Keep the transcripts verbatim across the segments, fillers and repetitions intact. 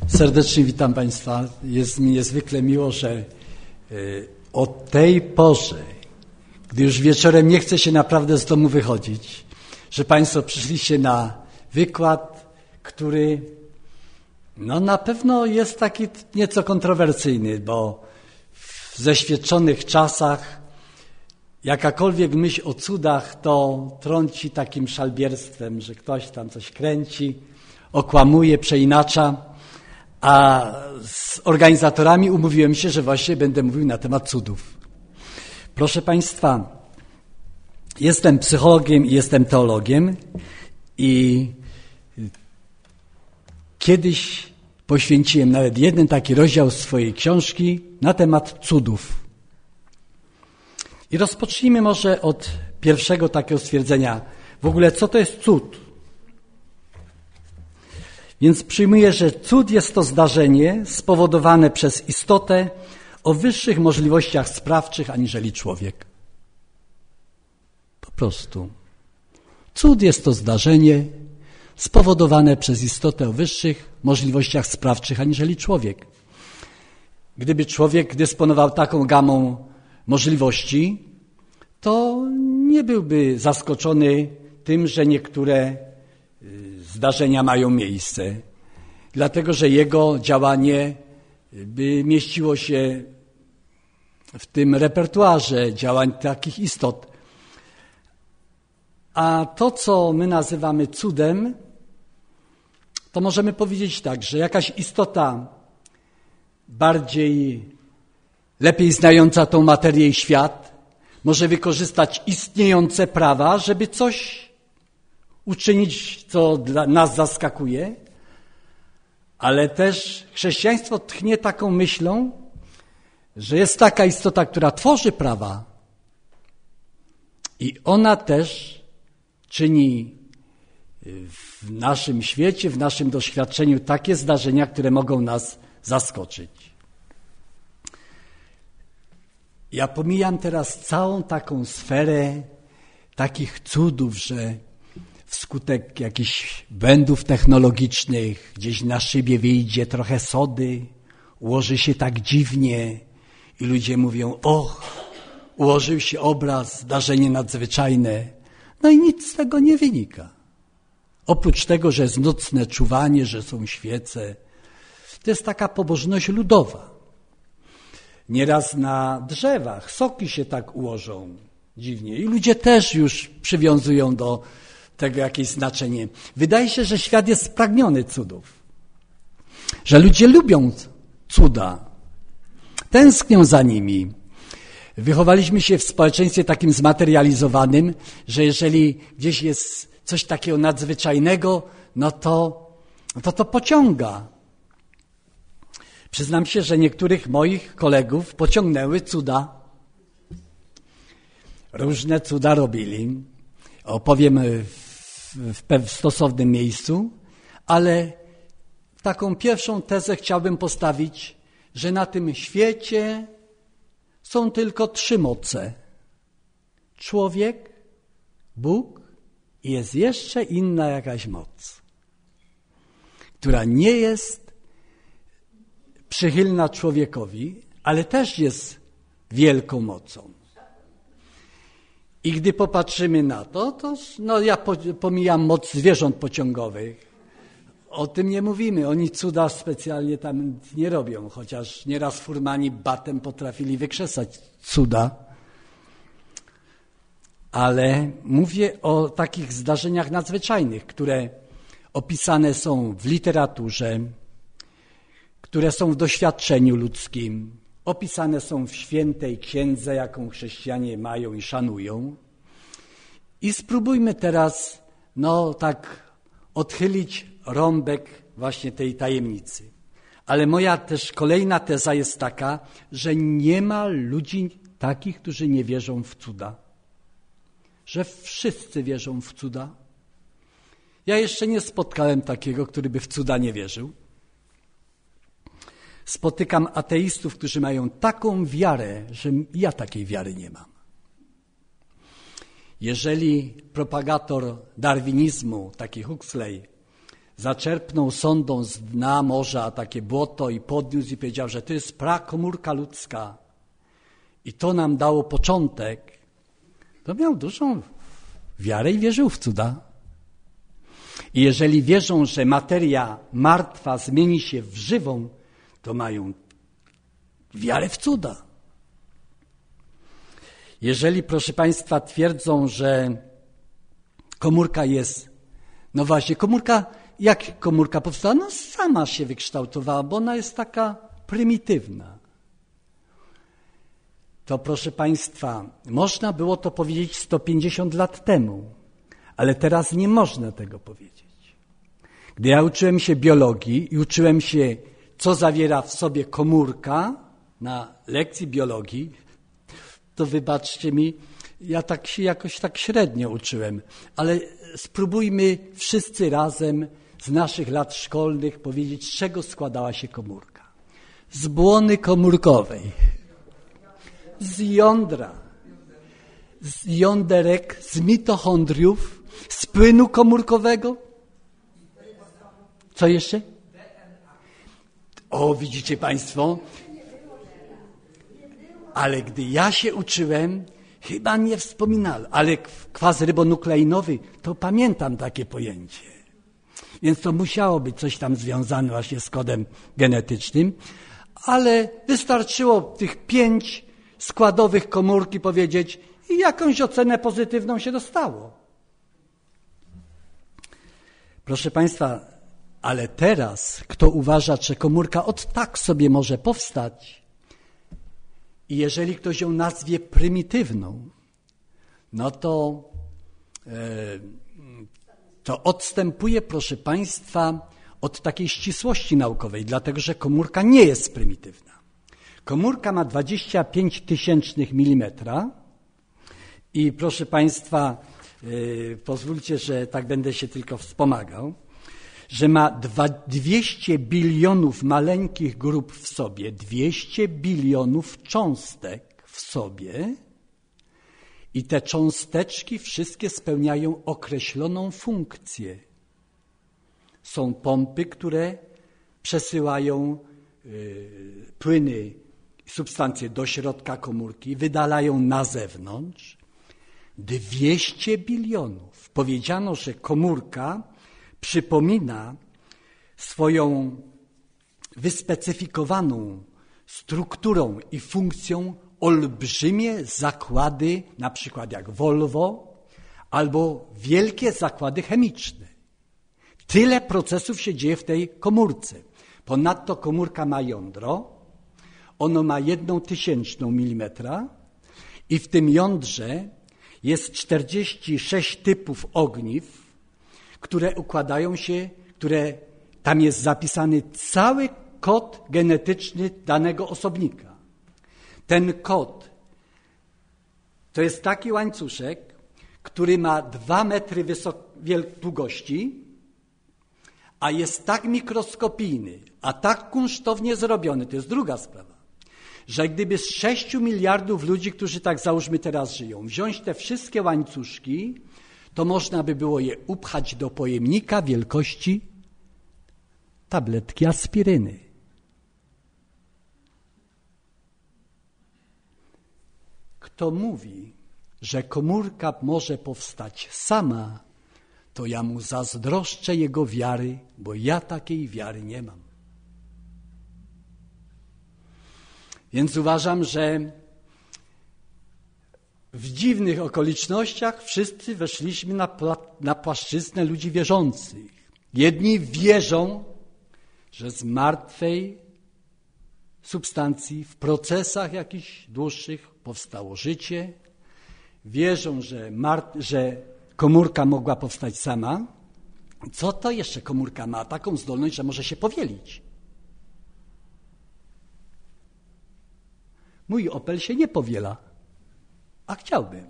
Serdecznie witam Państwa. Jest mi niezwykle miło, że o tej porze, gdy już wieczorem nie chce się naprawdę z domu wychodzić, że Państwo przyszliście na wykład, który no na pewno jest taki nieco kontrowersyjny, bo w zeświadczonych czasach jakakolwiek myśl o cudach to trąci takim szalbierstwem, że ktoś tam coś kręci, okłamuje, przeinacza. A z organizatorami umówiłem się, że właśnie będę mówił na temat cudów. Proszę Państwa, jestem psychologiem i jestem teologiem i kiedyś poświęciłem nawet jeden taki rozdział swojej książki na temat cudów. I rozpocznijmy może od pierwszego takiego stwierdzenia. W ogóle co to jest cud? Więc przyjmuję, że cud jest to zdarzenie spowodowane przez istotę o wyższych możliwościach sprawczych aniżeli człowiek. Po prostu. Cud jest to zdarzenie spowodowane przez istotę o wyższych możliwościach sprawczych aniżeli człowiek. Gdyby człowiek dysponował taką gamą możliwości, to nie byłby zaskoczony tym, że niektóre zdarzenia mają miejsce, dlatego że jego działanie by mieściło się w tym repertuarze działań takich istot. A to, co my nazywamy cudem, to możemy powiedzieć tak, że jakaś istota bardziej, lepiej znająca tą materię i świat może wykorzystać istniejące prawa, żeby coś uczynić, co dla nas zaskakuje, ale też chrześcijaństwo tchnie taką myślą, że jest taka istota, która tworzy prawa i ona też czyni w naszym świecie, w naszym doświadczeniu takie zdarzenia, które mogą nas zaskoczyć. Ja pomijam teraz całą taką sferę takich cudów, że wskutek jakichś błędów technologicznych gdzieś na szybie wyjdzie trochę sody, ułoży się tak dziwnie i ludzie mówią, och, ułożył się obraz, zdarzenie nadzwyczajne. No i nic z tego nie wynika. Oprócz tego, że jest nocne czuwanie, że są świece. To jest taka pobożność ludowa. Nieraz na drzewach soki się tak ułożą dziwnie i ludzie też już przywiązują do tego jakieś znaczenie. Wydaje się, że świat jest spragniony cudów. Że ludzie lubią cuda. Tęsknią za nimi. Wychowaliśmy się w społeczeństwie takim zmaterializowanym, że jeżeli gdzieś jest coś takiego nadzwyczajnego, no to to, to pociąga. Przyznam się, że niektórych moich kolegów pociągnęły cuda. Różne cuda robili. Opowiem w, w stosownym miejscu, ale taką pierwszą tezę chciałbym postawić, że na tym świecie są tylko trzy moce. Człowiek, Bóg i jest jeszcze inna jakaś moc, która nie jest przychylna człowiekowi, ale też jest wielką mocą. I gdy popatrzymy na to, to no ja pomijam moc zwierząt pociągowych. O tym nie mówimy. Oni cuda specjalnie tam nie robią, chociaż nieraz furmani batem potrafili wykrzesać cuda. Ale mówię o takich zdarzeniach nadzwyczajnych, które opisane są w literaturze, które są w doświadczeniu ludzkim, opisane są w świętej księdze, jaką chrześcijanie mają i szanują. I spróbujmy teraz, no tak, odchylić rąbek właśnie tej tajemnicy. Ale moja też kolejna teza jest taka, że nie ma ludzi takich, którzy nie wierzą w cuda. Że wszyscy wierzą w cuda. Ja jeszcze nie spotkałem takiego, który by w cuda nie wierzył. Spotykam ateistów, którzy mają taką wiarę, że ja takiej wiary nie mam. Jeżeli propagator darwinizmu, taki Huxley, zaczerpnął sondą z dna morza takie błoto i podniósł i powiedział, że to jest prakomórka ludzka i to nam dało początek, to miał dużą wiarę i wierzył w cuda. I jeżeli wierzą, że materia martwa zmieni się w żywą, to mają wiarę w cuda. Jeżeli, proszę Państwa, twierdzą, że komórka jest, no właśnie, komórka, jak komórka powstała? No sama się wykształtowała, bo ona jest taka prymitywna. To, proszę Państwa, można było to powiedzieć sto pięćdziesiąt lat temu, ale teraz nie można tego powiedzieć. Gdy ja uczyłem się biologii i uczyłem się, co zawiera w sobie komórka na lekcji biologii, to wybaczcie mi, ja tak się jakoś tak średnio uczyłem, ale spróbujmy wszyscy razem z naszych lat szkolnych powiedzieć, z czego składała się komórka. Z błony komórkowej, z jądra, z jąderek, z mitochondriów, z płynu komórkowego. Co jeszcze? O, widzicie Państwo? Ale gdy ja się uczyłem, chyba nie wspominałem, ale kwas rybonukleinowy, to pamiętam takie pojęcie. Więc to musiało być coś tam związane właśnie z kodem genetycznym, ale wystarczyło tych pięć składowych komórki powiedzieć i jakąś ocenę pozytywną się dostało. Proszę Państwa, ale teraz kto uważa, że komórka od tak sobie może powstać i jeżeli ktoś ją nazwie prymitywną, no to, e, to odstępuje, proszę Państwa, od takiej ścisłości naukowej, dlatego że komórka nie jest prymitywna. Komórka ma dwadzieścia pięć tysięcznych milimetra i proszę Państwa, yy, pozwólcie, że tak będę się tylko wspomagał, że ma dwieście bilionów maleńkich grup w sobie, dwieście bilionów cząstek w sobie i te cząsteczki wszystkie spełniają określoną funkcję. Są pompy, które przesyłają yy, płyny, substancje do środka komórki, wydalają na zewnątrz. dwieście bilionów. Powiedziano, że komórka przypomina swoją wyspecyfikowaną strukturą i funkcją olbrzymie zakłady, na przykład jak Volvo, albo wielkie zakłady chemiczne. Tyle procesów się dzieje w tej komórce. Ponadto komórka ma jądro, ono ma jedną tysięczną milimetra i w tym jądrze jest czterdzieści sześć typów ogniw, które układają się, które tam jest zapisany cały kod genetyczny danego osobnika. Ten kod to jest taki łańcuszek, który ma dwa metry wysok- długości, a jest tak mikroskopijny, a tak kunsztownie zrobiony, to jest druga sprawa, że gdyby z sześciu miliardów ludzi, którzy tak załóżmy teraz żyją, wziąć te wszystkie łańcuszki, to można by było je upchać do pojemnika wielkości tabletki aspiryny. Kto mówi, że komórka może powstać sama, to ja mu zazdroszczę jego wiary, bo ja takiej wiary nie mam. Więc uważam, że w dziwnych okolicznościach wszyscy weszliśmy na, pla- na płaszczyznę ludzi wierzących. Jedni wierzą, że z martwej substancji w procesach jakichś dłuższych powstało życie. Wierzą, że, mar- że komórka mogła powstać sama. Co to jeszcze komórka ma? Taką zdolność, że może się powielić. Mój Opel się nie powiela, a chciałbym.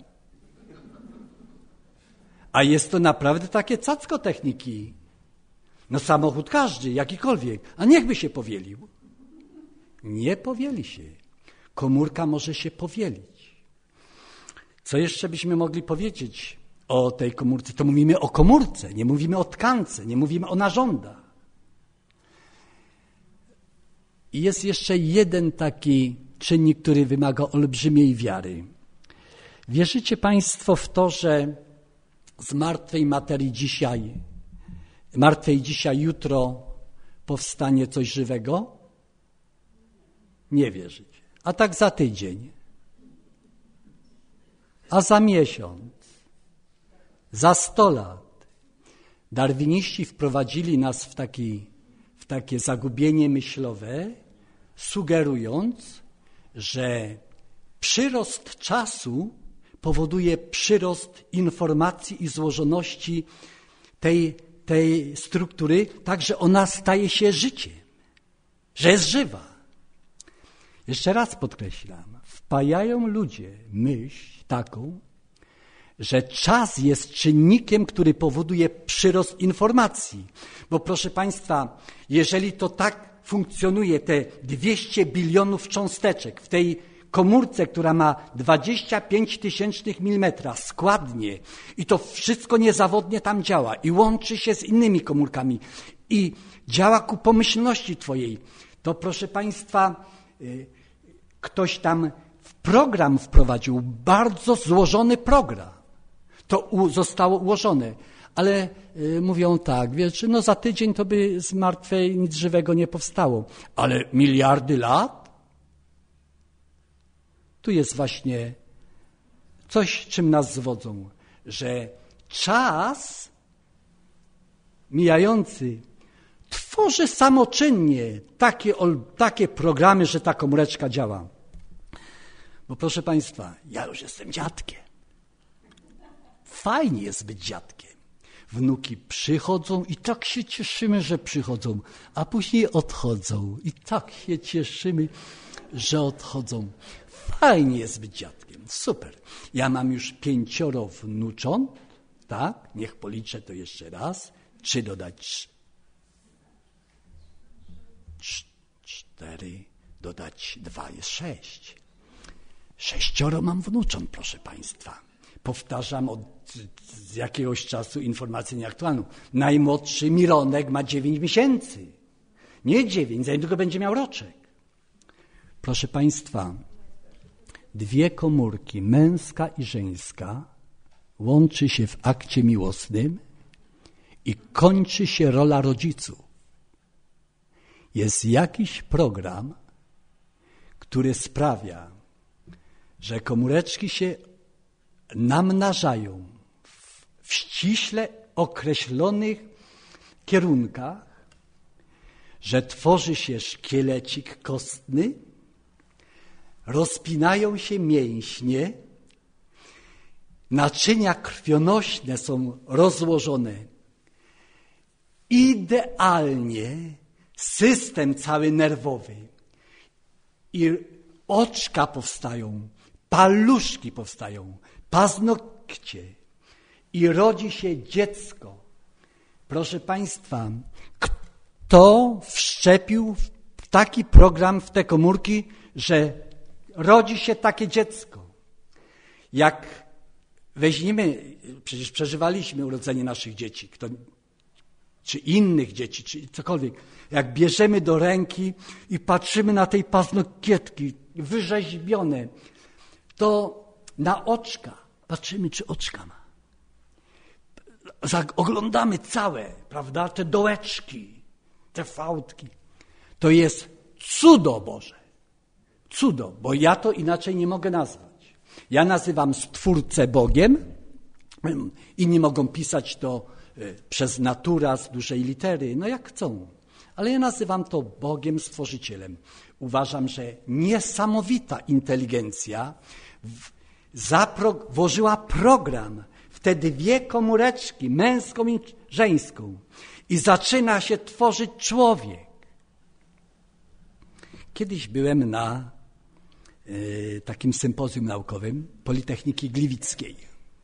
A jest to naprawdę takie cacko techniki. No samochód każdy, jakikolwiek, a niechby się powielił. Nie powieli się. Komórka może się powielić. Co jeszcze byśmy mogli powiedzieć o tej komórce, to mówimy o komórce, nie mówimy o tkance, nie mówimy o narządach. I jest jeszcze jeden taki czynnik, który wymaga olbrzymiej wiary. Wierzycie Państwo w to, że z martwej materii dzisiaj, martwej dzisiaj, jutro powstanie coś żywego? Nie wierzycie. A tak za tydzień, a za miesiąc, za sto lat. Darwiniści wprowadzili nas w, taki, w takie zagubienie myślowe, sugerując, że przyrost czasu powoduje przyrost informacji i złożoności tej, tej struktury, tak że ona staje się życiem, że jest żywa. Jeszcze raz podkreślam, wpajają ludzie myśl taką, że czas jest czynnikiem, który powoduje przyrost informacji. Bo proszę Państwa, jeżeli to tak funkcjonuje, te dwieście bilionów cząsteczek w tej komórce, która ma dwadzieścia pięć tysięcznych milimetra składnie i to wszystko niezawodnie tam działa i łączy się z innymi komórkami i działa ku pomyślności Twojej, to proszę Państwa, ktoś tam w program wprowadził, bardzo złożony program. To u, zostało ułożone, ale y, mówią tak, wiesz, no za tydzień to by z martwej nic żywego nie powstało, ale miliardy lat? Tu jest właśnie coś, czym nas zwodzą, że czas mijający tworzy samoczynnie takie, takie programy, że ta komóreczka działa. Bo proszę Państwa, ja już jestem dziadkiem. Fajnie jest być dziadkiem. Wnuki przychodzą i tak się cieszymy, że przychodzą, a później odchodzą. I tak się cieszymy, że odchodzą. Fajnie jest być dziadkiem, super. Ja mam już pięcioro wnucząt, tak? Niech policzę to jeszcze raz. Trzy dodać trz, cztery, dodać dwa jest sześć. Sześcioro mam wnucząt, proszę Państwa. Powtarzam od z jakiegoś czasu informację nieaktualną. Najmłodszy Mironek ma dziewięć miesięcy. Nie dziewięć, za niedługo będzie miał roczek. Proszę Państwa, dwie komórki, męska i żeńska, łączy się w akcie miłosnym i kończy się rola rodziców. Jest jakiś program, który sprawia, że komóreczki się namnażają w, w ściśle określonych kierunkach, że tworzy się szkielecik kostny, rozpinają się mięśnie, naczynia krwionośne są rozłożone idealnie, system cały nerwowy i oczka powstają, paluszki powstają, paznokcie i rodzi się dziecko. Proszę Państwa, kto wszczepił taki program w te komórki, że rodzi się takie dziecko? Jak weźmiemy, przecież przeżywaliśmy urodzenie naszych dzieci, kto, czy innych dzieci, czy cokolwiek. Jak bierzemy do ręki i patrzymy na tej paznokietki wyrzeźbione, to na oczka patrzymy, czy oczka ma. Oglądamy całe, prawda, te dołeczki, te fałdki. To jest cudo Boże. Cudo, bo ja to inaczej nie mogę nazwać. Ja nazywam Stwórcę Bogiem, inni mogą pisać to przez natura z dużej litery, no jak chcą. Ale ja nazywam to Bogiem Stworzycielem. Uważam, że niesamowita inteligencja w, zapro, włożyła program w te dwie komóreczki, męską i żeńską, i zaczyna się tworzyć człowiek. Kiedyś byłem na y, takim sympozjum naukowym Politechniki Gliwickiej.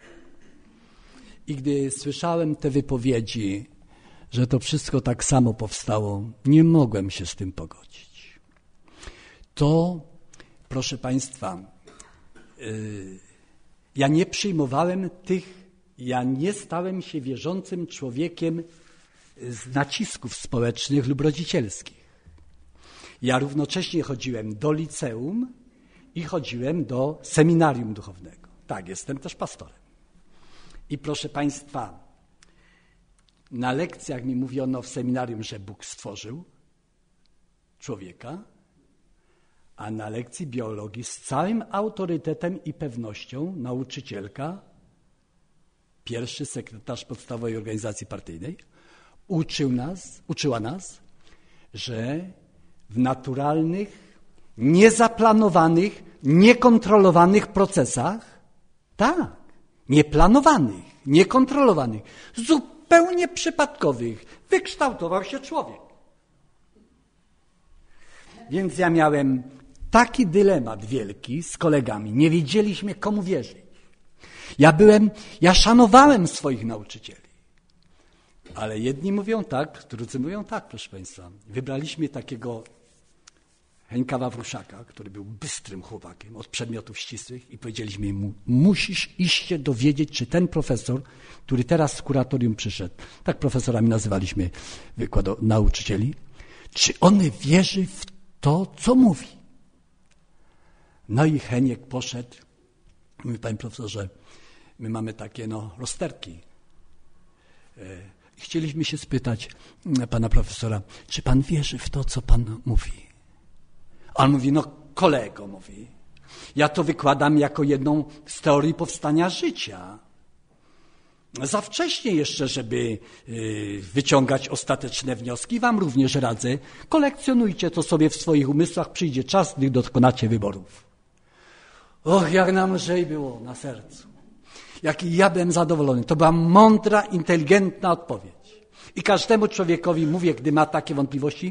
I gdy słyszałem te wypowiedzi, że to wszystko tak samo powstało, nie mogłem się z tym pogodzić. To, proszę Państwa, yy, ja nie przyjmowałem tych Ja nie stałem się wierzącym człowiekiem z nacisków społecznych lub rodzicielskich. Ja równocześnie chodziłem do liceum i chodziłem do seminarium duchownego. Tak, jestem też pastorem. I proszę Państwa, na lekcjach mi mówiono w seminarium, że Bóg stworzył człowieka, a na lekcji biologii z całym autorytetem i pewnością nauczycielka, pierwszy sekretarz podstawowej organizacji partyjnej, uczył nas, uczyła nas, że w naturalnych, niezaplanowanych, niekontrolowanych procesach, tak, nieplanowanych, niekontrolowanych, zupełnie przypadkowych, wykształtował się człowiek. Więc ja miałem taki dylemat wielki z kolegami. Nie wiedzieliśmy, komu wierzyć. Ja byłem, ja szanowałem swoich nauczycieli. Ale jedni mówią tak, drudzy mówią tak, proszę Państwa. Wybraliśmy takiego Henka Wawruszaka, który był bystrym chłopakiem od przedmiotów ścisłych i powiedzieliśmy mu, musisz iść się dowiedzieć, czy ten profesor, który teraz z kuratorium przyszedł, tak profesorami nazywaliśmy wykładu nauczycieli, czy on wierzy w to, co mówi. No i Heniek poszedł, mówi, panie profesorze, my mamy takie no rozterki. Chcieliśmy się spytać pana profesora, czy pan wierzy w to, co pan mówi? A on mówi, no kolego, mówi, ja to wykładam jako jedną z teorii powstania życia. Za wcześnie jeszcze, żeby wyciągać ostateczne wnioski. Wam również radzę, kolekcjonujcie to sobie w swoich umysłach, przyjdzie czas, gdy dokonacie wyborów. Och, jak nam lżej było na sercu. Jaki ja byłem zadowolony. To była mądra, inteligentna odpowiedź. I każdemu człowiekowi mówię, gdy ma takie wątpliwości,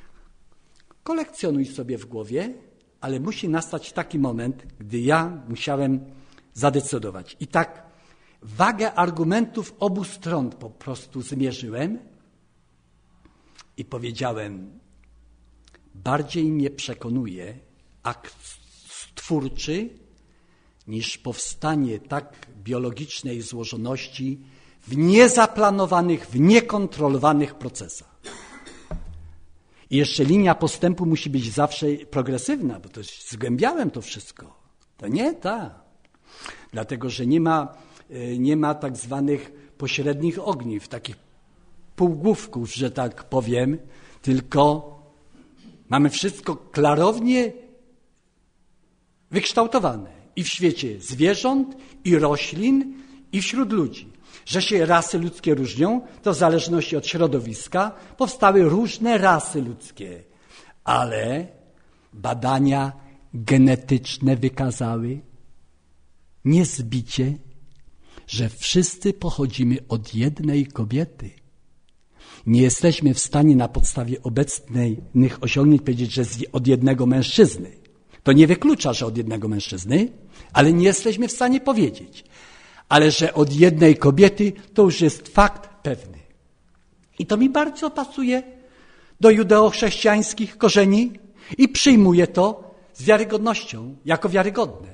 kolekcjonuj sobie w głowie, ale musi nastać taki moment, gdy ja musiałem zadecydować. I tak wagę argumentów obu stron po prostu zmierzyłem i powiedziałem, bardziej mnie przekonuje akt stwórczy niż powstanie tak biologicznej złożoności w niezaplanowanych, w niekontrolowanych procesach. I jeszcze linia postępu musi być zawsze progresywna, bo to zgłębiałem to wszystko. To nie tak. Dlatego, że nie ma, nie ma tak zwanych pośrednich ogniw, takich półgłówków, że tak powiem, tylko mamy wszystko klarownie wykształtowane i w świecie zwierząt, i roślin, i wśród ludzi. Że się rasy ludzkie różnią, to w zależności od środowiska powstały różne rasy ludzkie, ale badania genetyczne wykazały niezbicie, że wszyscy pochodzimy od jednej kobiety. Nie jesteśmy w stanie na podstawie obecnych osiągnięć powiedzieć, że od jednego mężczyzny. To nie wyklucza, że od jednego mężczyzny, ale nie jesteśmy w stanie powiedzieć. Ale że od jednej kobiety to już jest fakt pewny. I to mi bardzo pasuje do judeo-chrześcijańskich korzeni i przyjmuję to z wiarygodnością, jako wiarygodne.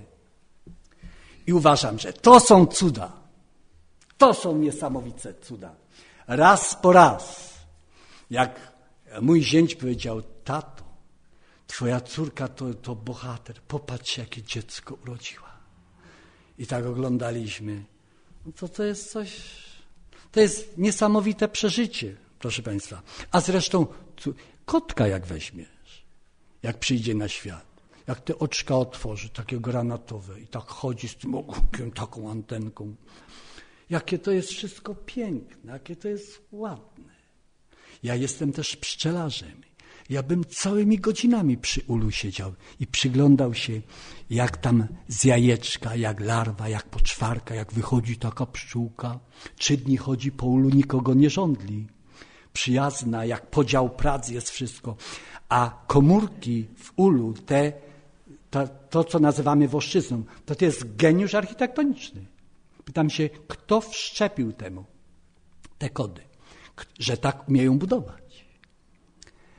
I uważam, że to są cuda. To są niesamowite cuda. Raz po raz, jak mój zięć powiedział, tato, twoja córka to, to bohater, popatrz, jakie dziecko urodziła. I tak oglądaliśmy. No to, to jest coś, to jest niesamowite przeżycie, proszę Państwa. A zresztą kotka jak weźmiesz, jak przyjdzie na świat, jak te oczka otworzy, takie granatowe i tak chodzi z tym ogonkiem, taką antenką. Jakie to jest wszystko piękne, jakie to jest ładne. Ja jestem też pszczelarzem. Ja bym całymi godzinami przy ulu siedział i przyglądał się, jak tam z jajeczka, jak larwa, jak poczwarka, jak wychodzi taka pszczółka. Trzy dni chodzi po ulu, nikogo nie żądli. Przyjazna, jak podział prac jest wszystko. A komórki w ulu, te, to, to co nazywamy woszczyzną, to, to jest geniusz architektoniczny. Pytam się, kto wszczepił temu te kody, że tak umieją budować.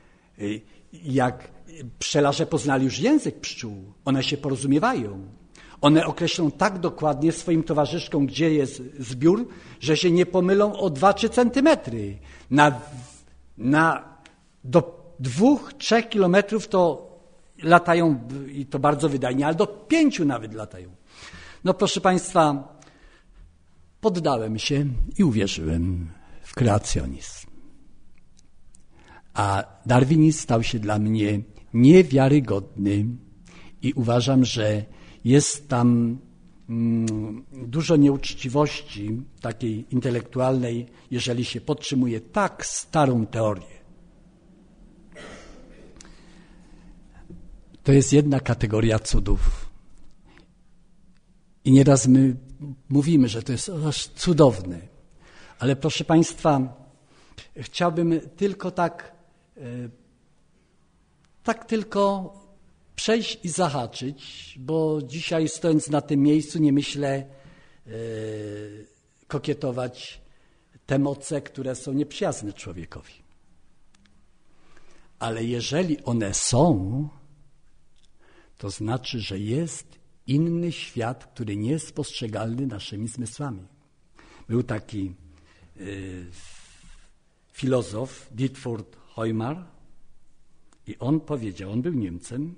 Jak pszczelarze poznali już język pszczół, one się porozumiewają. One określą tak dokładnie swoim towarzyszkom, gdzie jest zbiór, że się nie pomylą o dwa, trzy centymetry. Na, na, do dwóch, trzech kilometrów to latają i to bardzo wydajnie, ale do pięciu nawet latają. No proszę Państwa, poddałem się i uwierzyłem w kreacjonizm. A darwinizm stał się dla mnie niewiarygodny i uważam, że jest tam mm, dużo nieuczciwości takiej intelektualnej, jeżeli się podtrzymuje tak starą teorię. To jest jedna kategoria cudów. I nieraz my mówimy, że to jest aż cudowne. Ale proszę Państwa, chciałbym tylko tak, tak tylko przejść i zahaczyć, bo dzisiaj stojąc na tym miejscu nie myślę kokietować te moce, które są nieprzyjazne człowiekowi. Ale jeżeli one są, to znaczy, że jest inny świat, który nie jest postrzegalny naszymi zmysłami. Był taki y, filozof Dietfurt Heumar i on powiedział, on był Niemcem,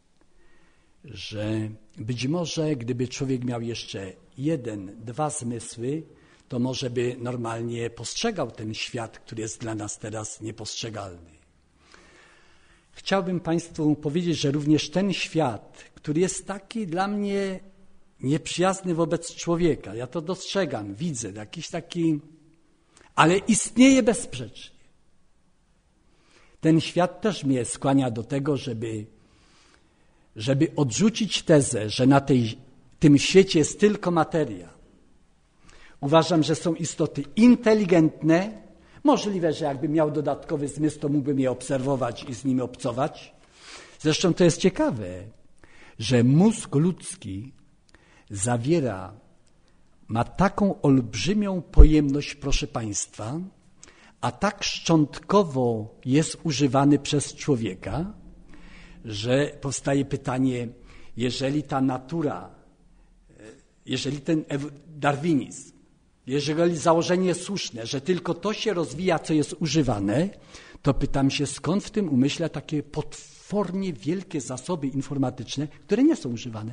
że być może gdyby człowiek miał jeszcze jeden, dwa zmysły, to może by normalnie postrzegał ten świat, który jest dla nas teraz niepostrzegalny. Chciałbym Państwu powiedzieć, że również ten świat, który jest taki dla mnie nieprzyjazny wobec człowieka, ja to dostrzegam, widzę, jakiś taki, ale istnieje bezsprzecznie. Ten świat też mnie skłania do tego, żeby, żeby odrzucić tezę, że na tej, tym świecie jest tylko materia. Uważam, że są istoty inteligentne. Możliwe, że jakbym miał dodatkowy zmysł, to mógłbym je obserwować i z nimi obcować. Zresztą to jest ciekawe, że mózg ludzki zawiera, ma taką olbrzymią pojemność, proszę Państwa, a tak szczątkowo jest używany przez człowieka, że powstaje pytanie, jeżeli ta natura, jeżeli ten darwinizm, jeżeli założenie jest słuszne, że tylko to się rozwija, co jest używane, to pytam się, skąd w tym umyśle takie potwornie wielkie zasoby informatyczne, które nie są używane.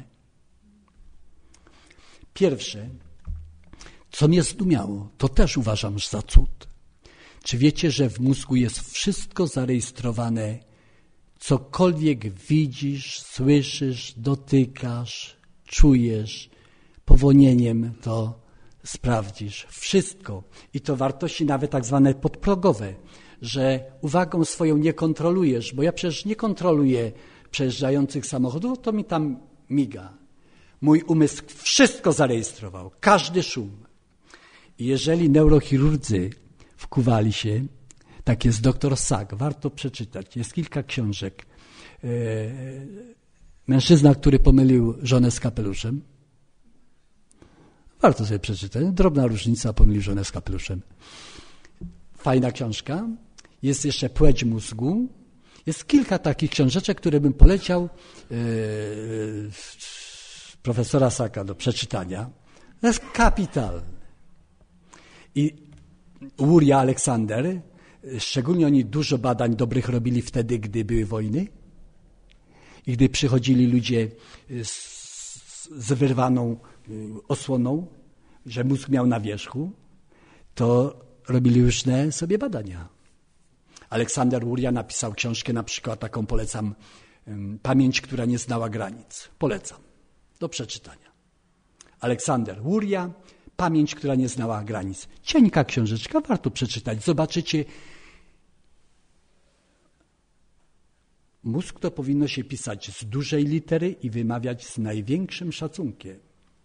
Pierwsze, co mnie zdumiało, to też uważam za cud. Czy wiecie, że w mózgu jest wszystko zarejestrowane, cokolwiek widzisz, słyszysz, dotykasz, czujesz, powonieniem to sprawdzisz wszystko i to wartości nawet tak zwane podprogowe, że uwagą swoją nie kontrolujesz, bo ja przecież nie kontroluję przejeżdżających samochodów, to mi tam miga. Mój umysł wszystko zarejestrował, każdy szum. I jeżeli neurochirurdzy wkuwali się, tak jest doktor Sack, warto przeczytać, jest kilka książek. Mężczyzna, który pomylił żonę z kapeluszem, warto sobie przeczytać. Drobna różnica, pomylił żonę z kapeluszem. Fajna książka. Jest jeszcze Płeć mózgu. Jest kilka takich książeczek, które bym poleciał yy, profesora Sacka do przeczytania. To jest kapitalne. I Łuria Aleksander, szczególnie oni dużo badań dobrych robili wtedy, gdy były wojny i gdy przychodzili ludzie z, z wyrwaną osłoną, że mózg miał na wierzchu, to robili różne sobie badania. Aleksander Łuria napisał książkę, na przykład taką polecam, Pamięć, która nie znała granic. Polecam do przeczytania. Aleksander Łuria, Pamięć, która nie znała granic. Cienka książeczka, warto przeczytać. Zobaczycie, mózg to powinno się pisać z dużej litery i wymawiać z największym szacunkiem.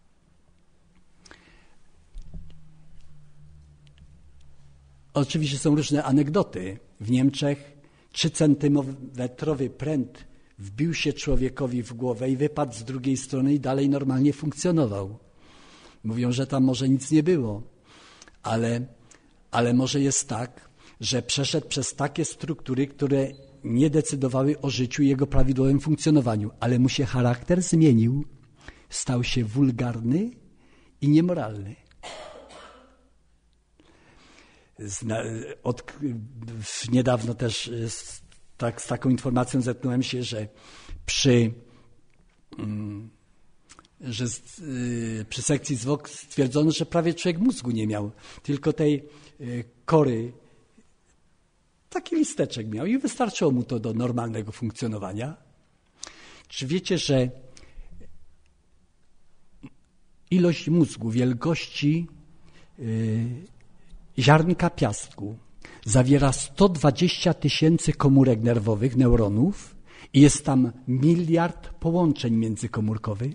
Oczywiście są różne anegdoty. W Niemczech trzycentymetrowy pręt wbił się człowiekowi w głowę i wypadł z drugiej strony i dalej normalnie funkcjonował. Mówią, że tam może nic nie było, ale, ale może jest tak, że przeszedł przez takie struktury, które nie decydowały o życiu i jego prawidłowym funkcjonowaniu, ale mu się charakter zmienił. stał się wulgarny i niemoralny. Zna, od, niedawno też z, tak, z taką informacją zetknąłem się, że przy, mm, że z, y, przy sekcji zwłok stwierdzono, że prawie człowiek mózgu nie miał, tylko tej y, kory. Taki listeczek miał i wystarczyło mu to do normalnego funkcjonowania. Czy wiecie, że ilość mózgu wielkości y, ziarnka piasku zawiera sto dwadzieścia tysięcy komórek nerwowych, neuronów i jest tam miliard połączeń międzykomórkowych?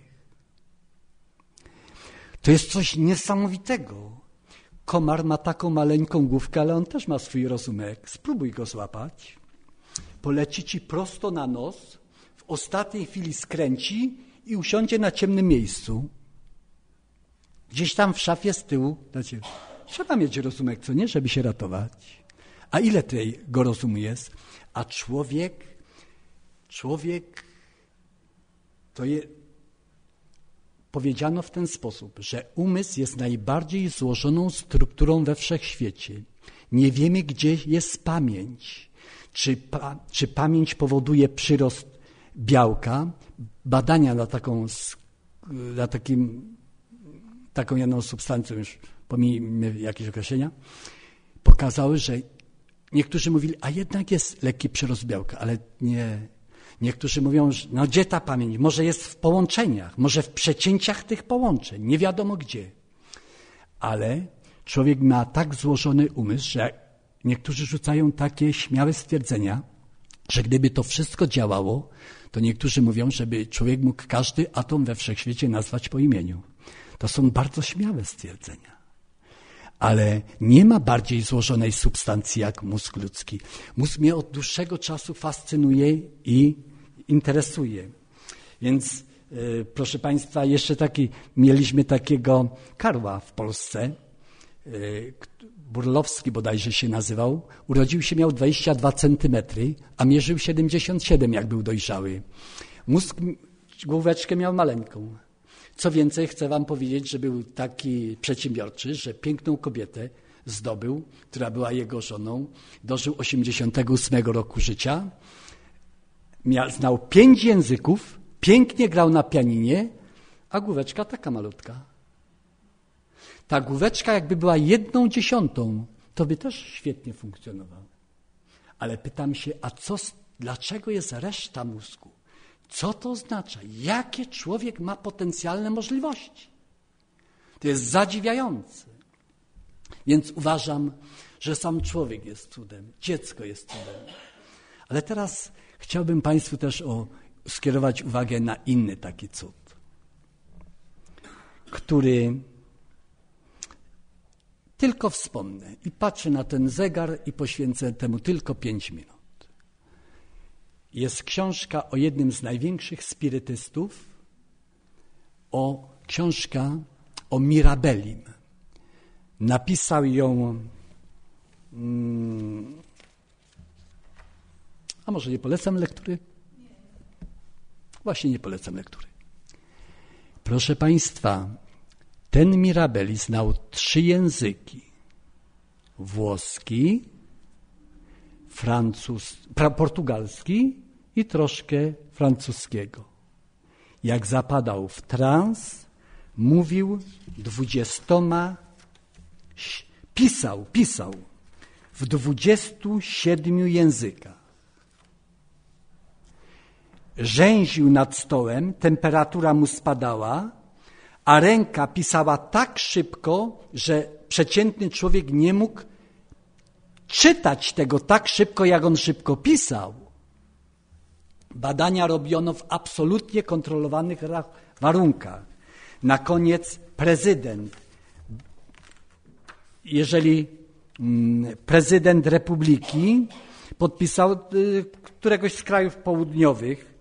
To jest coś niesamowitego. Komar ma taką maleńką główkę, ale on też ma swój rozumek. Spróbuj go złapać. Poleci ci prosto na nos, w ostatniej chwili skręci i usiądzie na ciemnym miejscu. Gdzieś tam w szafie z tyłu. Znaczy, trzeba mieć rozumek, co nie, żeby się ratować. A ile tego rozumu jest? A człowiek, człowiek to jest... Powiedziano w ten sposób, że umysł jest najbardziej złożoną strukturą we wszechświecie. Nie wiemy, gdzie jest pamięć. Czy, pa, czy pamięć powoduje przyrost białka? Badania na taką, na takim, taką jedną substancją, już pomijmy jakieś określenia, pokazały, że niektórzy mówili, a jednak jest lekki przyrost białka, ale nie. Niektórzy mówią, że no gdzie ta pamięć? Może jest w połączeniach, może w przecięciach tych połączeń, nie wiadomo gdzie. Ale człowiek ma tak złożony umysł, że niektórzy rzucają takie śmiałe stwierdzenia, że gdyby to wszystko działało, to niektórzy mówią, żeby człowiek mógł każdy atom we wszechświecie nazwać po imieniu. To są bardzo śmiałe stwierdzenia. Ale nie ma bardziej złożonej substancji jak mózg ludzki. Mózg mnie od dłuższego czasu fascynuje i interesuje. Więc yy, proszę Państwa, jeszcze taki, mieliśmy takiego Karła w Polsce, yy, Burlowski bodajże się nazywał. Urodził się, miał dwadzieścia dwa centymetry, a mierzył siedemdziesiąt siedem, jak był dojrzały. Mózg, główeczkę miał maleńką. Co więcej, chcę wam powiedzieć, że był taki przedsiębiorczy, że piękną kobietę zdobył, która była jego żoną, dożył osiemdziesiątego ósmego roku życia, miał, znał pięć języków, pięknie grał na pianinie, a główeczka taka malutka. Ta główeczka jakby była jedną dziesiątą, to by też świetnie funkcjonował. Ale pytam się, a co, dlaczego jest reszta mózgu? Co to oznacza? Jakie człowiek ma potencjalne możliwości? To jest zadziwiające. Więc uważam, że sam człowiek jest cudem, dziecko jest cudem. Ale teraz chciałbym Państwu też o, skierować uwagę na inny taki cud, który tylko wspomnę i patrzę na ten zegar i poświęcę temu tylko pięć minut. Jest książka o jednym z największych spirytystów, o książka o Mirabellim. Napisał ją, hmm, a może nie polecam lektury? Właśnie nie polecam lektury. Proszę Państwa, ten Mirabelli znał trzy języki. Włoski, francus, portugalski i troszkę francuskiego. Jak zapadał w trans, mówił dwudziestoma, pisał, pisał w dwudziestu siedmiu językach. Rzęził nad stołem, temperatura mu spadała, a ręka pisała tak szybko, że przeciętny człowiek nie mógł czytać tego tak szybko, jak on szybko pisał. Badania robiono w absolutnie kontrolowanych warunkach. Na koniec prezydent, jeżeli prezydent republiki podpisał któregoś z krajów południowych,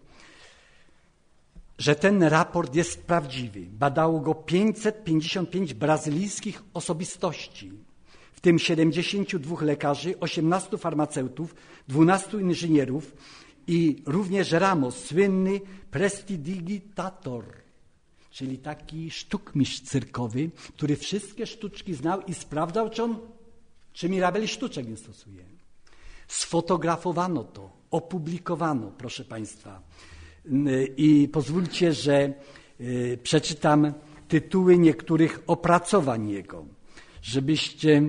że ten raport jest prawdziwy. Badało go pięćset pięćdziesiąt pięć brazylijskich osobistości, w tym siedemdziesięciu dwóch lekarzy, osiemnastu farmaceutów, dwunastu inżynierów i również Ramos, słynny prestidigitator, czyli taki sztukmistrz cyrkowy, który wszystkie sztuczki znał i sprawdzał, czy on, czy Mirabel sztuczek nie stosuje. Sfotografowano to, opublikowano, proszę Państwa. I pozwólcie, że przeczytam tytuły niektórych opracowań jego, żebyście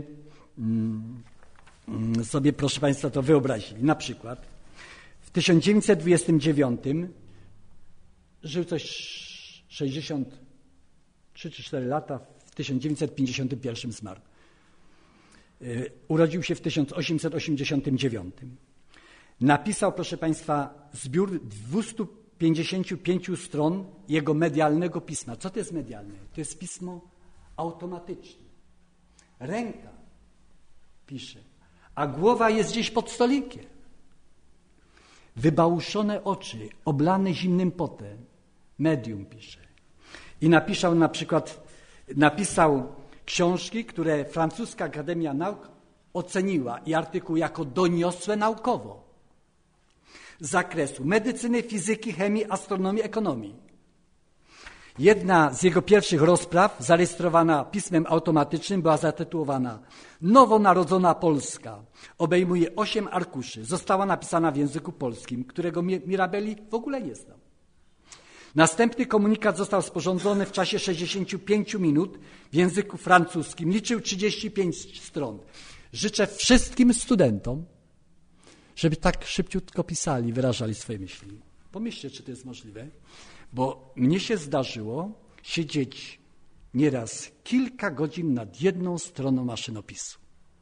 sobie, proszę Państwa, to wyobrazili. Na przykład w tysiąc dziewięćset dwudziestym dziewiątym żył coś sześćdziesiąt trzy czy cztery lata, w tysiąc dziewięćset pięćdziesiątym pierwszym zmarł. Urodził się w tysiąc osiemset osiemdziesiątym dziewiątym. Napisał, proszę Państwa, zbiór dwustu pięćdziesięciu pięciu stron jego medialnego pisma. Co to jest medialne? To jest pismo automatyczne. Ręka pisze, a głowa jest gdzieś pod stolikiem. Wybałuszone oczy, oblane zimnym potem. Medium pisze. I napisał na przykład, napisał książki, które Francuska Akademia Nauk oceniła i artykuł jako doniosłe naukowo z zakresu medycyny, fizyki, chemii, astronomii, ekonomii. Jedna z jego pierwszych rozpraw, zarejestrowana pismem automatycznym, była zatytułowana Nowonarodzona Polska. Obejmuje osiem arkuszy. Została napisana w języku polskim, którego Mirabelli w ogóle nie znał. Następny komunikat został sporządzony w czasie sześćdziesięciu pięciu minut w języku francuskim. Liczył trzydzieści pięć stron. Życzę wszystkim studentom, żeby tak szybciutko pisali, wyrażali swoje myśli. Pomyślcie, czy to jest możliwe, bo mnie się zdarzyło siedzieć nieraz kilka godzin nad jedną stroną maszynopisu.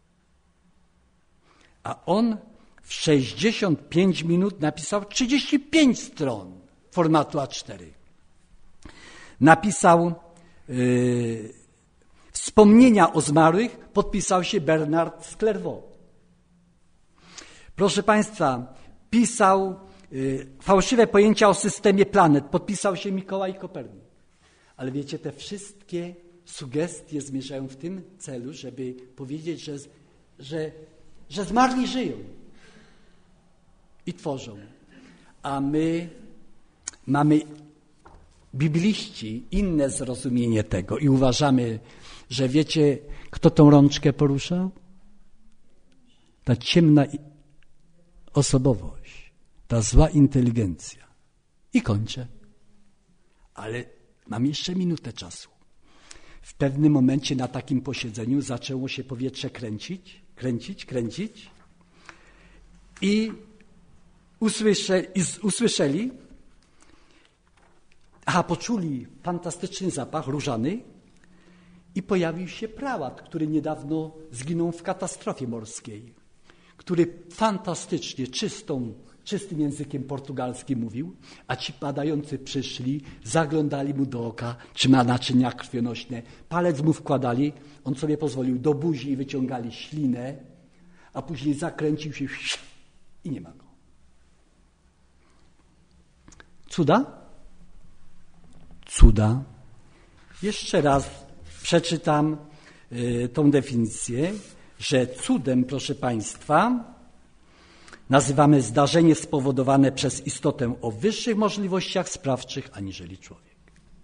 A on w sześćdziesiąt pięć minut napisał trzydzieści pięć stron formatu A cztery. Napisał yy, wspomnienia o zmarłych, podpisał się Bernard z Clairvaux. Proszę Państwa, pisał y, fałszywe pojęcia o systemie planet, podpisał się Mikołaj Kopernik. Ale wiecie, te wszystkie sugestie zmierzają w tym celu, żeby powiedzieć, że, że, że zmarli żyją i tworzą. A my mamy, bibliści, inne zrozumienie tego i uważamy, że wiecie, kto tą rączkę porusza? Ta ciemna osobowość, ta zła inteligencja. I kończę. Ale mam jeszcze minutę czasu. W pewnym momencie na takim posiedzeniu zaczęło się powietrze kręcić, kręcić, kręcić i, usłysze, i usłyszeli, aha, poczuli fantastyczny zapach różany i pojawił się prałat, który niedawno zginął w katastrofie morskiej, który fantastycznie, czystą, czystym językiem portugalskim mówił, a ci badający przyszli, zaglądali mu do oka, czy ma naczynia krwionośne, palec mu wkładali, on sobie pozwolił do buzi i wyciągali ślinę, a później zakręcił się i nie ma go. Cuda? Cuda. Jeszcze raz przeczytam y, tą definicję, że cudem, proszę Państwa, nazywamy zdarzenie spowodowane przez istotę o wyższych możliwościach sprawczych aniżeli człowiek.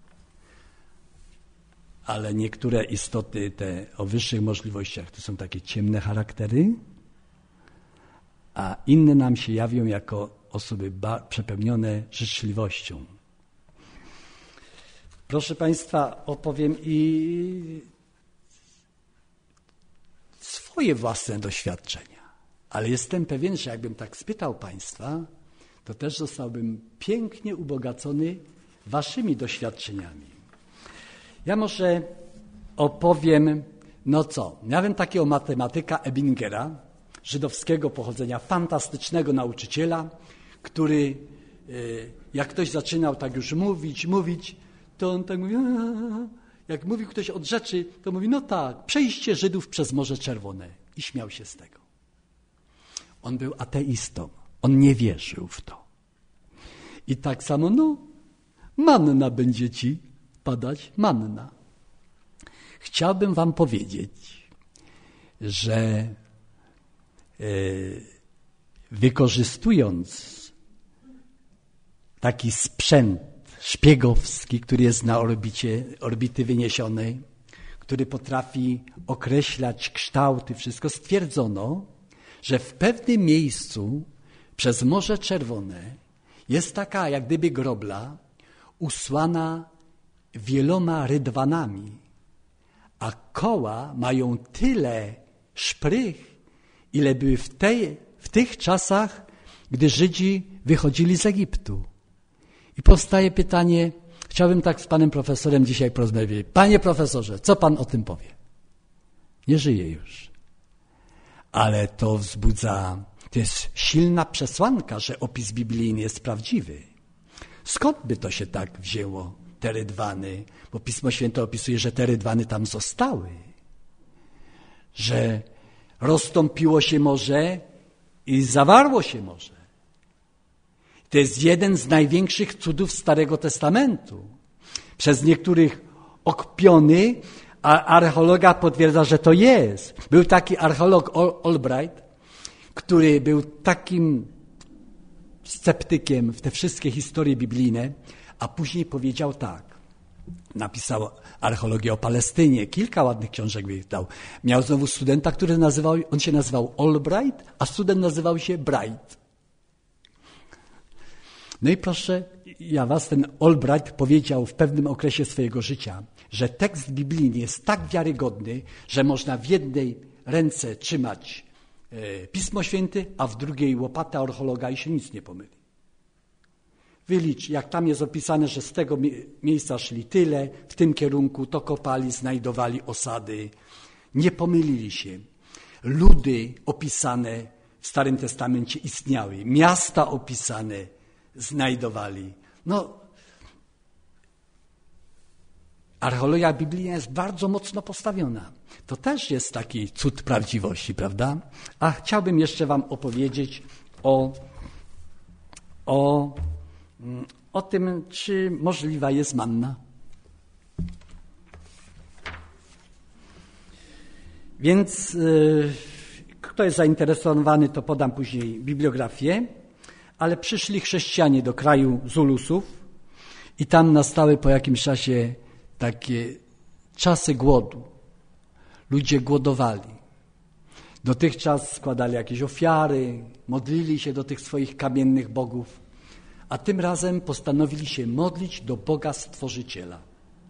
Ale niektóre istoty te o wyższych możliwościach to są takie ciemne charaktery, a inne nam się jawią jako osoby ba- przepełnione życzliwością. Proszę Państwa, opowiem i swoje własne doświadczenia, ale jestem pewien, że jakbym tak spytał Państwa, to też zostałbym pięknie ubogacony Waszymi doświadczeniami. Ja może opowiem, no co, miałem takiego matematyka Ebingera, żydowskiego pochodzenia, fantastycznego nauczyciela, który jak ktoś zaczynał tak już mówić, mówić, to on tak mówi, jak mówił ktoś od rzeczy, to mówi, no tak, przejście Żydów przez Morze Czerwone. I śmiał się z tego. On był ateistą. On nie wierzył w to. I tak samo, no, manna będzie ci padać, manna. Chciałbym wam powiedzieć, że yy, wykorzystując taki sprzęt szpiegowski, który jest na orbicie, orbity wyniesionej, który potrafi określać kształty, wszystko, stwierdzono, że w pewnym miejscu przez Morze Czerwone jest taka jak gdyby grobla usłana wieloma rydwanami, a koła mają tyle szprych, ile były w, tej, w tych czasach, gdy Żydzi wychodzili z Egiptu. I powstaje pytanie, chciałbym tak z panem profesorem dzisiaj porozmawiać. Panie profesorze, co pan o tym powie? Nie żyje już. Ale to wzbudza, to jest silna przesłanka, że opis biblijny jest prawdziwy. Skąd by to się tak wzięło, te rydwany? Bo Pismo Święte opisuje, że te rydwany tam zostały. Że rozstąpiło się morze i zawarło się morze. To jest jeden z największych cudów Starego Testamentu. Przez niektórych okpiony, a archeologa potwierdza, że to jest. Był taki archeolog Albright, który był takim sceptykiem w te wszystkie historie biblijne, a później powiedział tak. Napisał archeologię o Palestynie, kilka ładnych książek wydał. Miał znowu studenta, który nazywał, on się nazywał Albright, a student nazywał się Bright. No i proszę, ja was, ten Albright powiedział w pewnym okresie swojego życia, że tekst biblijny jest tak wiarygodny, że można w jednej ręce trzymać e, Pismo Święte, a w drugiej łopatę archeologa i się nic nie pomyli. Wylicz, jak tam jest opisane, że z tego miejsca szli tyle, w tym kierunku to kopali, znajdowali osady. Nie pomylili się. Ludy opisane w Starym Testamencie istniały, miasta opisane znajdowali. No, archeologia biblijna jest bardzo mocno postawiona. To też jest taki cud prawdziwości, prawda? A chciałbym jeszcze wam opowiedzieć o, o, o tym, czy możliwa jest manna. Więc yy, kto jest zainteresowany, to podam później bibliografię. Ale przyszli chrześcijanie do kraju Zulusów i tam nastały po jakimś czasie takie czasy głodu. Ludzie głodowali. Dotychczas składali jakieś ofiary, modlili się do tych swoich kamiennych bogów, a tym razem postanowili się modlić do Boga Stworzyciela.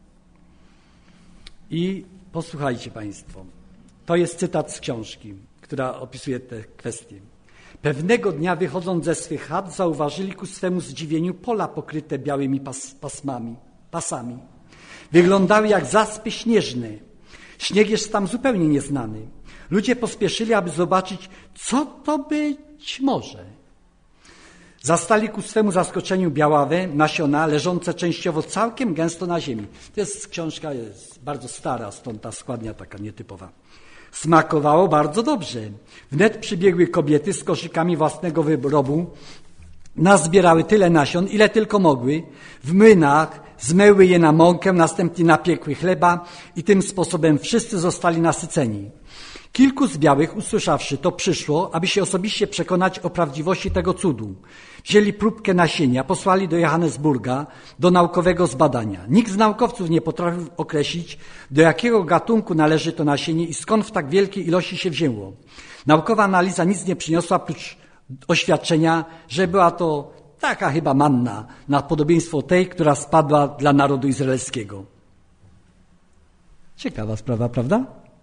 I posłuchajcie państwo, to jest cytat z książki, która opisuje te kwestie. Pewnego dnia, wychodząc ze swych chat, zauważyli ku swemu zdziwieniu pola pokryte białymi pas, pasmami, pasami. Wyglądały jak zaspy śnieżne. Śnieg jest tam zupełnie nieznany. Ludzie pospieszyli, aby zobaczyć, co to być może. Zastali ku swemu zaskoczeniu białawe nasiona, leżące częściowo całkiem gęsto na ziemi. To jest książka, jest bardzo stara, stąd ta składnia taka nietypowa. Smakowało bardzo dobrze. Wnet przybiegły kobiety z koszykami własnego wyrobu, nazbierały tyle nasion, ile tylko mogły. W młynach zmyły je na mąkę, następnie napiekły chleba i tym sposobem wszyscy zostali nasyceni. Kilku z białych, usłyszawszy to, przyszło, aby się osobiście przekonać o prawdziwości tego cudu. Wzięli próbkę nasienia, posłali do Johannesburga do naukowego zbadania. Nikt z naukowców nie potrafił określić, do jakiego gatunku należy to nasienie i skąd w tak wielkiej ilości się wzięło. Naukowa analiza nic nie przyniosła, prócz oświadczenia, że była to taka chyba manna na podobieństwo tej, która spadła dla narodu izraelskiego. Ciekawa sprawa, prawda?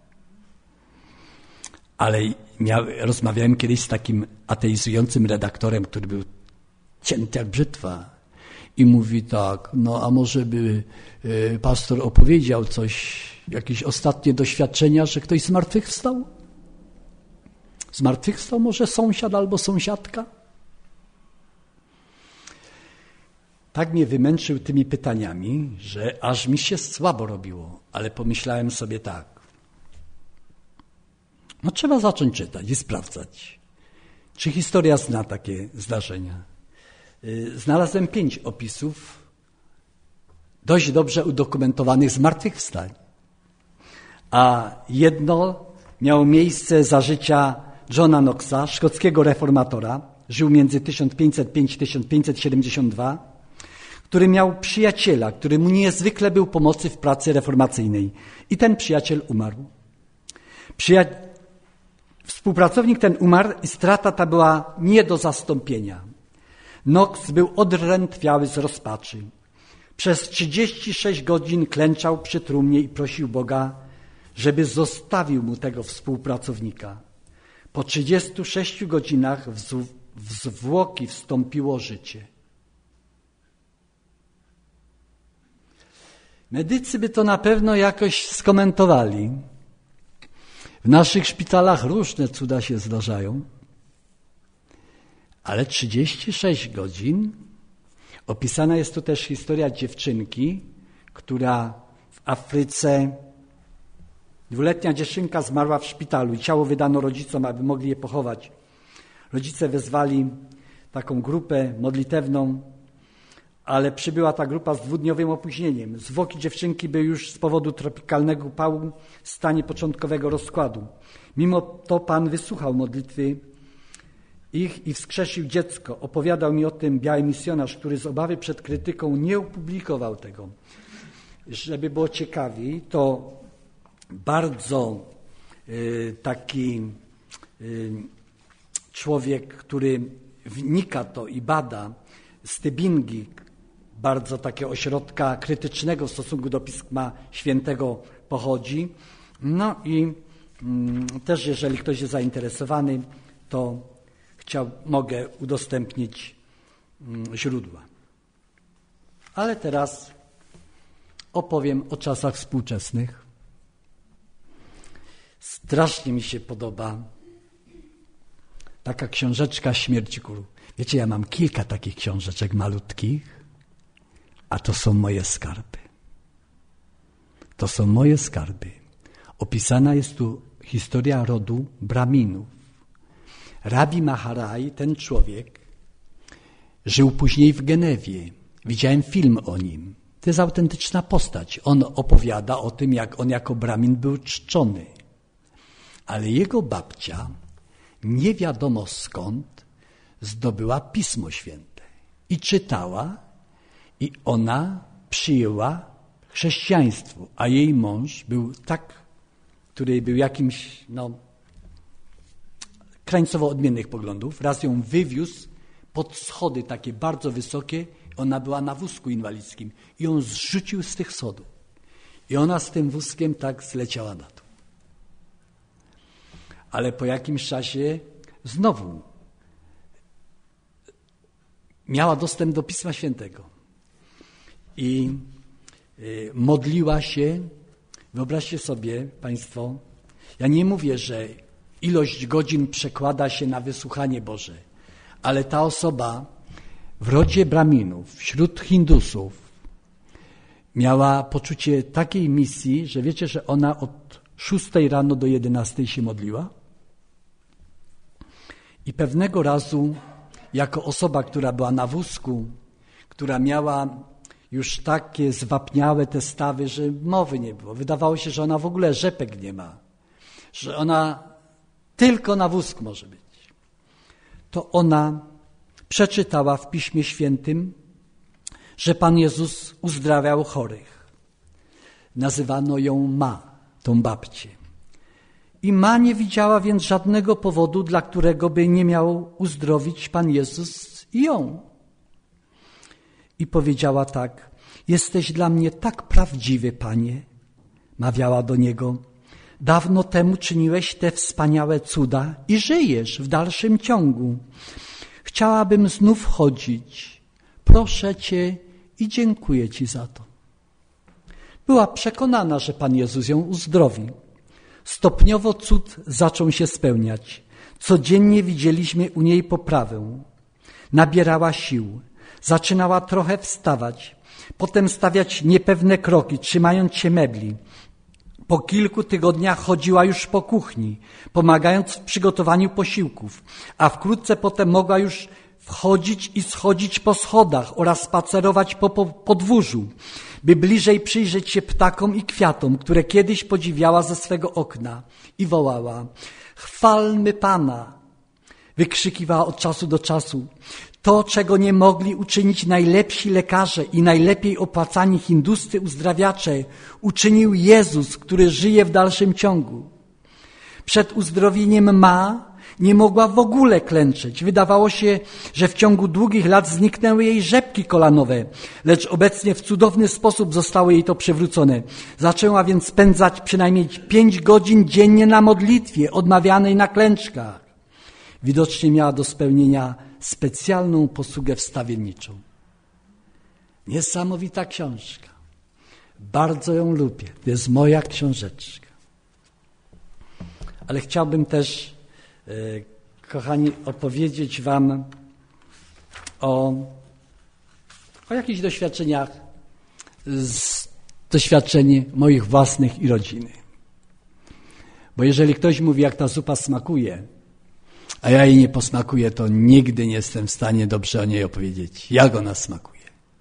Ale miał, rozmawiałem kiedyś z takim ateizującym redaktorem, który był cięty jak brzytwa i mówi tak, no a może by y, pastor opowiedział coś, jakieś ostatnie doświadczenia, że ktoś zmartwychwstał? Zmartwychwstał może sąsiad albo sąsiadka? Tak mnie wymęczył tymi pytaniami, że aż mi się słabo robiło, ale pomyślałem sobie tak. No trzeba zacząć czytać i sprawdzać, czy historia zna takie zdarzenia. Znalazłem pięć opisów dość dobrze udokumentowanych zmartwychwstań, a jedno miało miejsce za życia Johna Knoxa, szkockiego reformatora, żył między tysiąc pięćset pięć a tysiąc pięćset siedemdziesiąt dwa, który miał przyjaciela, który mu niezwykle był pomocy w pracy reformacyjnej. I ten przyjaciel umarł. Przyja- Współpracownik ten umarł i strata ta była nie do zastąpienia. Knox był odrętwiały z rozpaczy. Przez trzydzieści sześć godzin klęczał przy trumnie i prosił Boga, żeby zostawił mu tego współpracownika. Po trzydziestu sześciu godzinach w, w zwłoki wstąpiło życie. Medycy by to na pewno jakoś skomentowali. W naszych szpitalach różne cuda się zdarzają, ale trzydzieści sześć godzin. Opisana jest tu też historia dziewczynki, która w Afryce, dwuletnia dziewczynka zmarła w szpitalu i ciało wydano rodzicom, aby mogli je pochować. Rodzice wezwali taką grupę modlitewną, ale przybyła ta grupa z dwudniowym opóźnieniem. Zwłoki dziewczynki były już z powodu tropikalnego upału w stanie początkowego rozkładu. Mimo to Pan wysłuchał modlitwy ich i wskrzesił dziecko. Opowiadał mi o tym biały misjonarz, który z obawy przed krytyką nie opublikował tego. Żeby było ciekawiej, to bardzo y, taki y, człowiek, który wnika to i bada, z Tybingi, bardzo takiego ośrodka krytycznego w stosunku do Pisma Świętego pochodzi. No i mm, też jeżeli ktoś jest zainteresowany, to chciał, mogę udostępnić mm, źródła. Ale teraz opowiem o czasach współczesnych. Strasznie mi się podoba taka książeczka Śmierci Królu. Wiecie, ja mam kilka takich książeczek malutkich, a to są moje skarby. To są moje skarby. Opisana jest tu historia rodu Braminów. Rabi Maharaj, ten człowiek, żył później w Genewie. Widziałem film o nim. To jest autentyczna postać. On opowiada o tym, jak on jako Bramin był czczony. Ale jego babcia, nie wiadomo skąd, zdobyła Pismo Święte i czytała, i ona przyjęła chrześcijaństwo, a jej mąż był tak, który był jakimś, no, krańcowo odmiennych poglądów. Raz ją wywiózł pod schody takie bardzo wysokie, ona była na wózku inwalidzkim i ją zrzucił z tych schodów. I ona z tym wózkiem tak zleciała na dół. Ale po jakimś czasie znowu miała dostęp do Pisma Świętego i modliła się. Wyobraźcie sobie Państwo, ja nie mówię, że ilość godzin przekłada się na wysłuchanie Boże, ale ta osoba w rodzie Braminów, wśród Hindusów miała poczucie takiej misji, że wiecie, że ona od szóstej rano do jedenastej się modliła i pewnego razu jako osoba, która była na wózku, która miała już takie zwapniałe te stawy, że mowy nie było. Wydawało się, że ona w ogóle rzepek nie ma, że ona tylko na wózku może być. To ona przeczytała w Piśmie Świętym, że Pan Jezus uzdrawiał chorych. Nazywano ją Ma, tą babcię. I Ma nie widziała więc żadnego powodu, dla którego by nie miał uzdrowić Pan Jezus i ją. I powiedziała tak: jesteś dla mnie tak prawdziwy, Panie, mawiała do Niego. Dawno temu czyniłeś te wspaniałe cuda i żyjesz w dalszym ciągu. Chciałabym znów chodzić. Proszę Cię i dziękuję Ci za to. Była przekonana, że Pan Jezus ją uzdrowi. Stopniowo cud zaczął się spełniać. Codziennie widzieliśmy u niej poprawę. Nabierała sił. Zaczynała trochę wstawać. Potem stawiać niepewne kroki, trzymając się mebli. Po kilku tygodniach chodziła już po kuchni, pomagając w przygotowaniu posiłków, a wkrótce potem mogła już wchodzić i schodzić po schodach oraz spacerować po podwórzu, by bliżej przyjrzeć się ptakom i kwiatom, które kiedyś podziwiała ze swego okna, i wołała: chwalmy Pana! Wykrzykiwała od czasu do czasu: To, czego nie mogli uczynić najlepsi lekarze i najlepiej opłacani hinduscy uzdrawiacze, uczynił Jezus, który żyje w dalszym ciągu. Przed uzdrowieniem Ma nie mogła w ogóle klęczeć. Wydawało się, że w ciągu długich lat zniknęły jej rzepki kolanowe, lecz obecnie w cudowny sposób zostało jej to przywrócone. Zaczęła więc spędzać przynajmniej pięć godzin dziennie na modlitwie, odmawianej na klęczkach. Widocznie miała do spełnienia specjalną posługę wstawienniczą. Niesamowita książka. Bardzo ją lubię. To jest moja książeczka. Ale chciałbym też, kochani, opowiedzieć wam o, o jakichś doświadczeniach z doświadczeń moich własnych i rodziny. Bo jeżeli ktoś mówi, jak ta zupa smakuje, a ja jej nie posmakuję, to nigdy nie jestem w stanie dobrze o niej opowiedzieć, jak ona smakuje.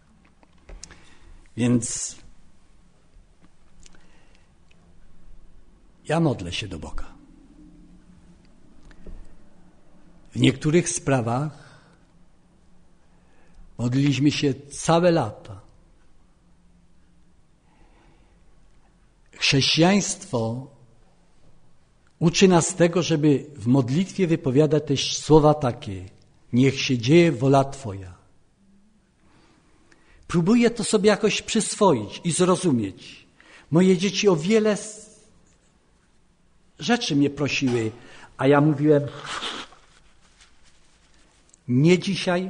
Więc ja modlę się do Boga. W niektórych sprawach modliliśmy się całe lata. Chrześcijaństwo uczy nas tego, żeby w modlitwie wypowiadać też słowa takie: niech się dzieje wola Twoja. Próbuję to sobie jakoś przyswoić i zrozumieć. Moje dzieci o wiele rzeczy mnie prosiły, a ja mówiłem: nie dzisiaj,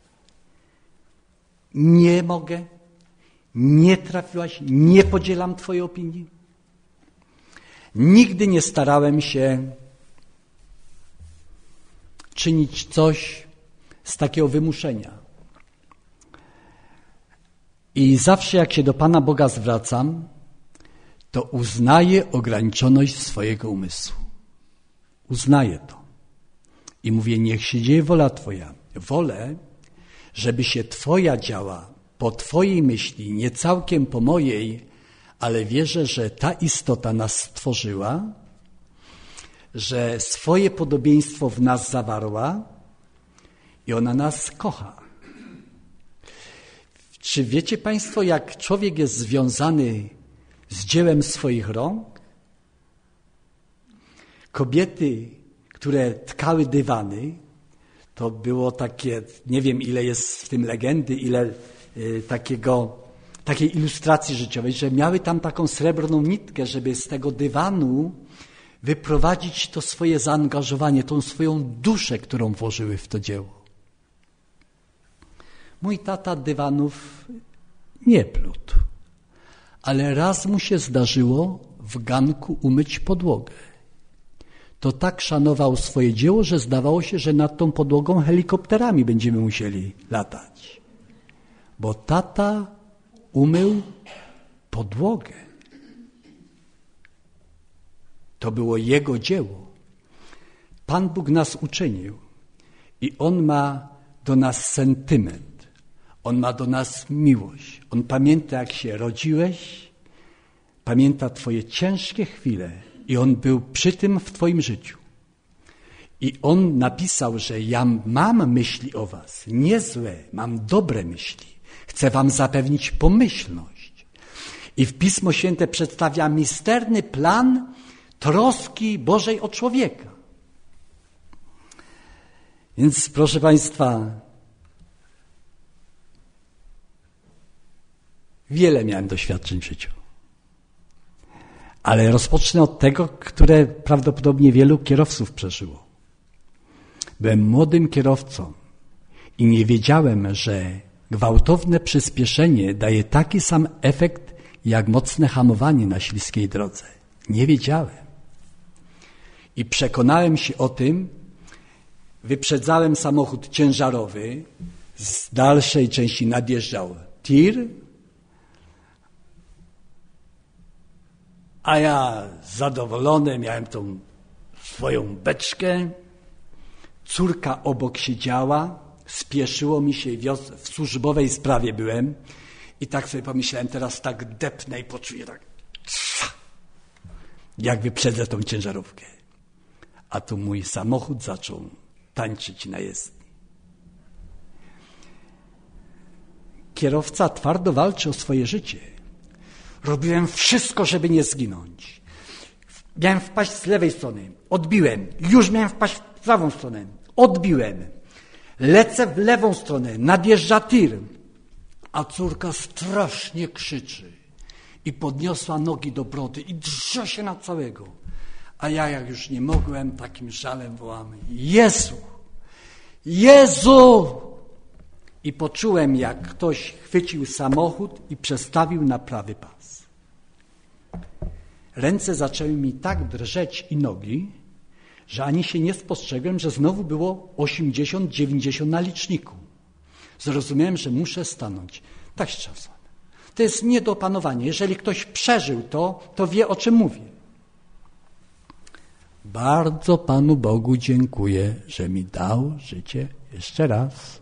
nie mogę, nie trafiłaś, nie podzielam Twojej opinii. Nigdy nie starałem się czynić coś z takiego wymuszenia. I zawsze jak się do Pana Boga zwracam, to uznaję ograniczoność swojego umysłu. Uznaję to. I mówię: niech się dzieje wola Twoja. Wolę, żeby się Twoja działa po Twojej myśli, nie całkiem po mojej, ale wierzę, że ta istota nas stworzyła, że swoje podobieństwo w nas zawarła i ona nas kocha. Czy wiecie Państwo, jak człowiek jest związany z dziełem swoich rąk? Kobiety, które tkały dywany, to było takie, nie wiem ile jest w tym legendy, ile y, takiego, takiej ilustracji życiowej, że miały tam taką srebrną nitkę, żeby z tego dywanu wyprowadzić to swoje zaangażowanie, tą swoją duszę, którą włożyły w to dzieło. Mój tata dywanów nie plótł, ale raz mu się zdarzyło w ganku umyć podłogę. To tak szanował swoje dzieło, że zdawało się, że nad tą podłogą helikopterami będziemy musieli latać. Bo tata umył podłogę. To było jego dzieło. Pan Bóg nas uczynił i On ma do nas sentyment. On ma do nas miłość. On pamięta, jak się rodziłeś, pamięta Twoje ciężkie chwile i On był przy tym w Twoim życiu. I On napisał, że ja mam myśli o was, nie złe, mam dobre myśli. Chcę wam zapewnić pomyślność. I w Pismo Święte przedstawia misterny plan troski Bożej o człowieka. Więc proszę Państwa, wiele miałem doświadczeń w życiu. Ale rozpocznę od tego, które prawdopodobnie wielu kierowców przeżyło. Byłem młodym kierowcą i nie wiedziałem, że gwałtowne przyspieszenie daje taki sam efekt, jak mocne hamowanie na śliskiej drodze. Nie wiedziałem. I przekonałem się o tym, wyprzedzałem samochód ciężarowy, z dalszej części nadjeżdżał tir, a ja zadowolony miałem tą swoją beczkę. Córka obok siedziała, spieszyło mi się, wios- w służbowej sprawie byłem i tak sobie pomyślałem, teraz tak depnę i poczuję tak, jak wyprzedzę tą ciężarówkę. A tu mój samochód zaczął tańczyć na jezdni. kierowca twardo walczy o swoje życie. Robiłem wszystko, żeby nie zginąć. Miałem wpaść z lewej strony. Odbiłem. Już miałem wpaść w prawą stronę. Odbiłem. Lecę w lewą stronę. Nadjeżdża tir. A córka strasznie krzyczy. I podniosła nogi do brody. I drze się na całego. A ja jak już nie mogłem, takim żalem wołam: Jezu! Jezu! I poczułem, jak ktoś chwycił samochód i przestawił na prawy pas. Ręce zaczęły mi tak drżeć i nogi, że ani się nie spostrzegłem, że znowu było osiemdziesiąt dziewięćdziesiąt na liczniku. Zrozumiałem, że muszę stanąć. Tak jest czasem. To jest nie do opanowania. Jeżeli ktoś przeżył to, to wie, o czym mówię. Bardzo Panu Bogu dziękuję, że mi dał życie jeszcze raz.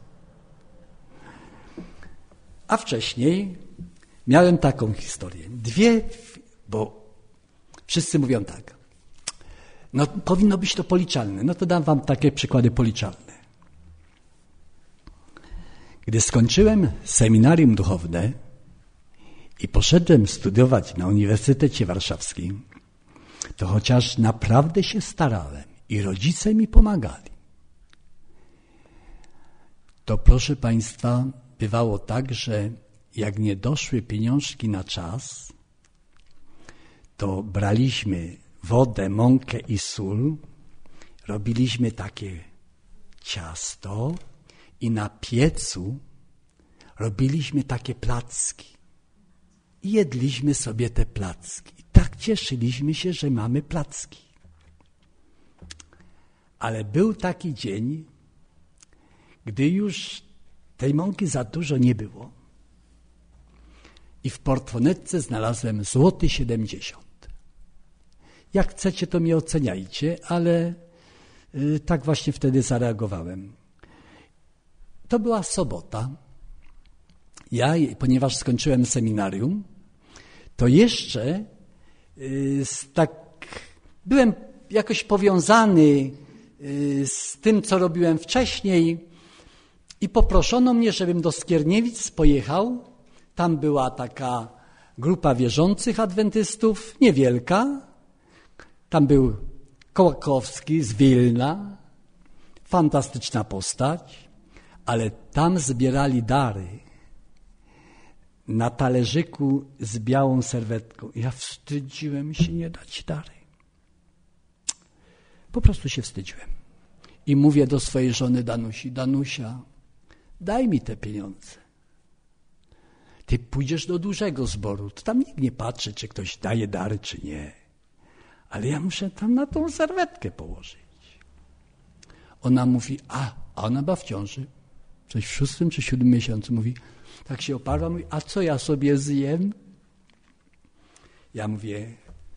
A wcześniej miałem taką historię. Dwie, bo wszyscy mówią tak. No powinno być to policzalne. No to dam wam takie przykłady policzalne. Gdy skończyłem seminarium duchowne i poszedłem studiować na Uniwersytecie Warszawskim, to chociaż naprawdę się starałem i rodzice mi pomagali, to proszę Państwa, bywało tak, że jak nie doszły pieniążki na czas, to braliśmy wodę, mąkę i sól, robiliśmy takie ciasto i na piecu robiliśmy takie placki i jedliśmy sobie te placki. I tak cieszyliśmy się, że mamy placki. Ale był taki dzień, gdy już tej mąki za dużo nie było i w portfonetce znalazłem złoty siedemdziesiąt. Jak chcecie, to mnie oceniajcie, ale y, tak właśnie wtedy zareagowałem. To była sobota. Ja, ponieważ skończyłem seminarium, to jeszcze y, tak byłem jakoś powiązany y, z tym, co robiłem wcześniej i poproszono mnie, żebym do Skierniewic pojechał. Tam była taka grupa wierzących adwentystów, niewielka. Tam był Kołakowski z Wilna, fantastyczna postać, ale tam zbierali dary na talerzyku z białą serwetką. Ja wstydziłem się nie dać dary. Po prostu się wstydziłem. I mówię do swojej żony Danusi: Danusia, daj mi te pieniądze. Ty pójdziesz do dużego zboru, to tam nikt nie patrzy, czy ktoś daje dary, czy nie. Ale ja muszę tam na tą serwetkę położyć. Ona mówi: a, a ona była w ciąży. Coś w szóstym czy siódmym miesiącu. Mówi, tak się oparła, mówi: a co ja sobie zjem? Ja mówię: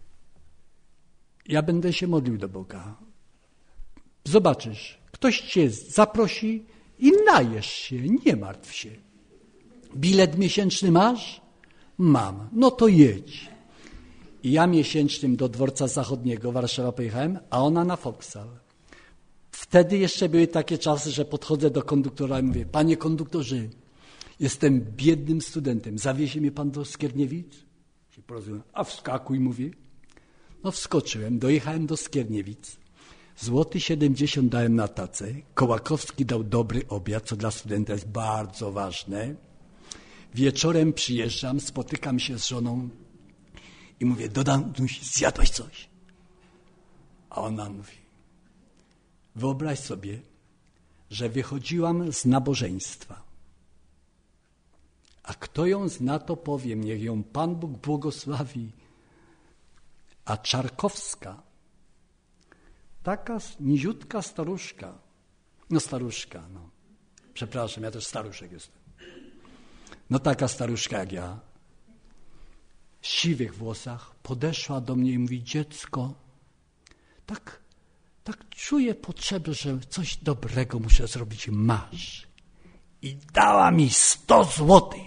ja będę się modlił do Boga. Zobaczysz, ktoś cię zaprosi i najesz się, nie martw się. Bilet miesięczny masz? Mam. No to jedź. I ja miesięcznym do dworca zachodniego Warszawa pojechałem, a ona na Foksal. Wtedy jeszcze były takie czasy, że podchodzę do konduktora i mówię: panie konduktorze, jestem biednym studentem, zawiezie mnie pan do Skierniewic? Się porozumiem. A wskakuj, mówię. No wskoczyłem, dojechałem do Skierniewic. Złoty siedemdziesiąt dałem na tacę. Kołakowski dał dobry obiad, co dla studenta jest bardzo ważne. Wieczorem przyjeżdżam, spotykam się z żoną i mówię: dodam, zjadłeś coś? A ona mówi: wyobraź sobie, że wychodziłam z nabożeństwa. A kto ją zna, to powiem, niech ją Pan Bóg błogosławi. A Czarkowska, taka niziutka staruszka, no staruszka, no, przepraszam, ja też staruszek jestem. No taka staruszka jak ja, w siwych włosach, podeszła do mnie i mówi: dziecko, tak, tak czuję potrzebę, że coś dobrego muszę zrobić. Masz. I dała mi sto złotych.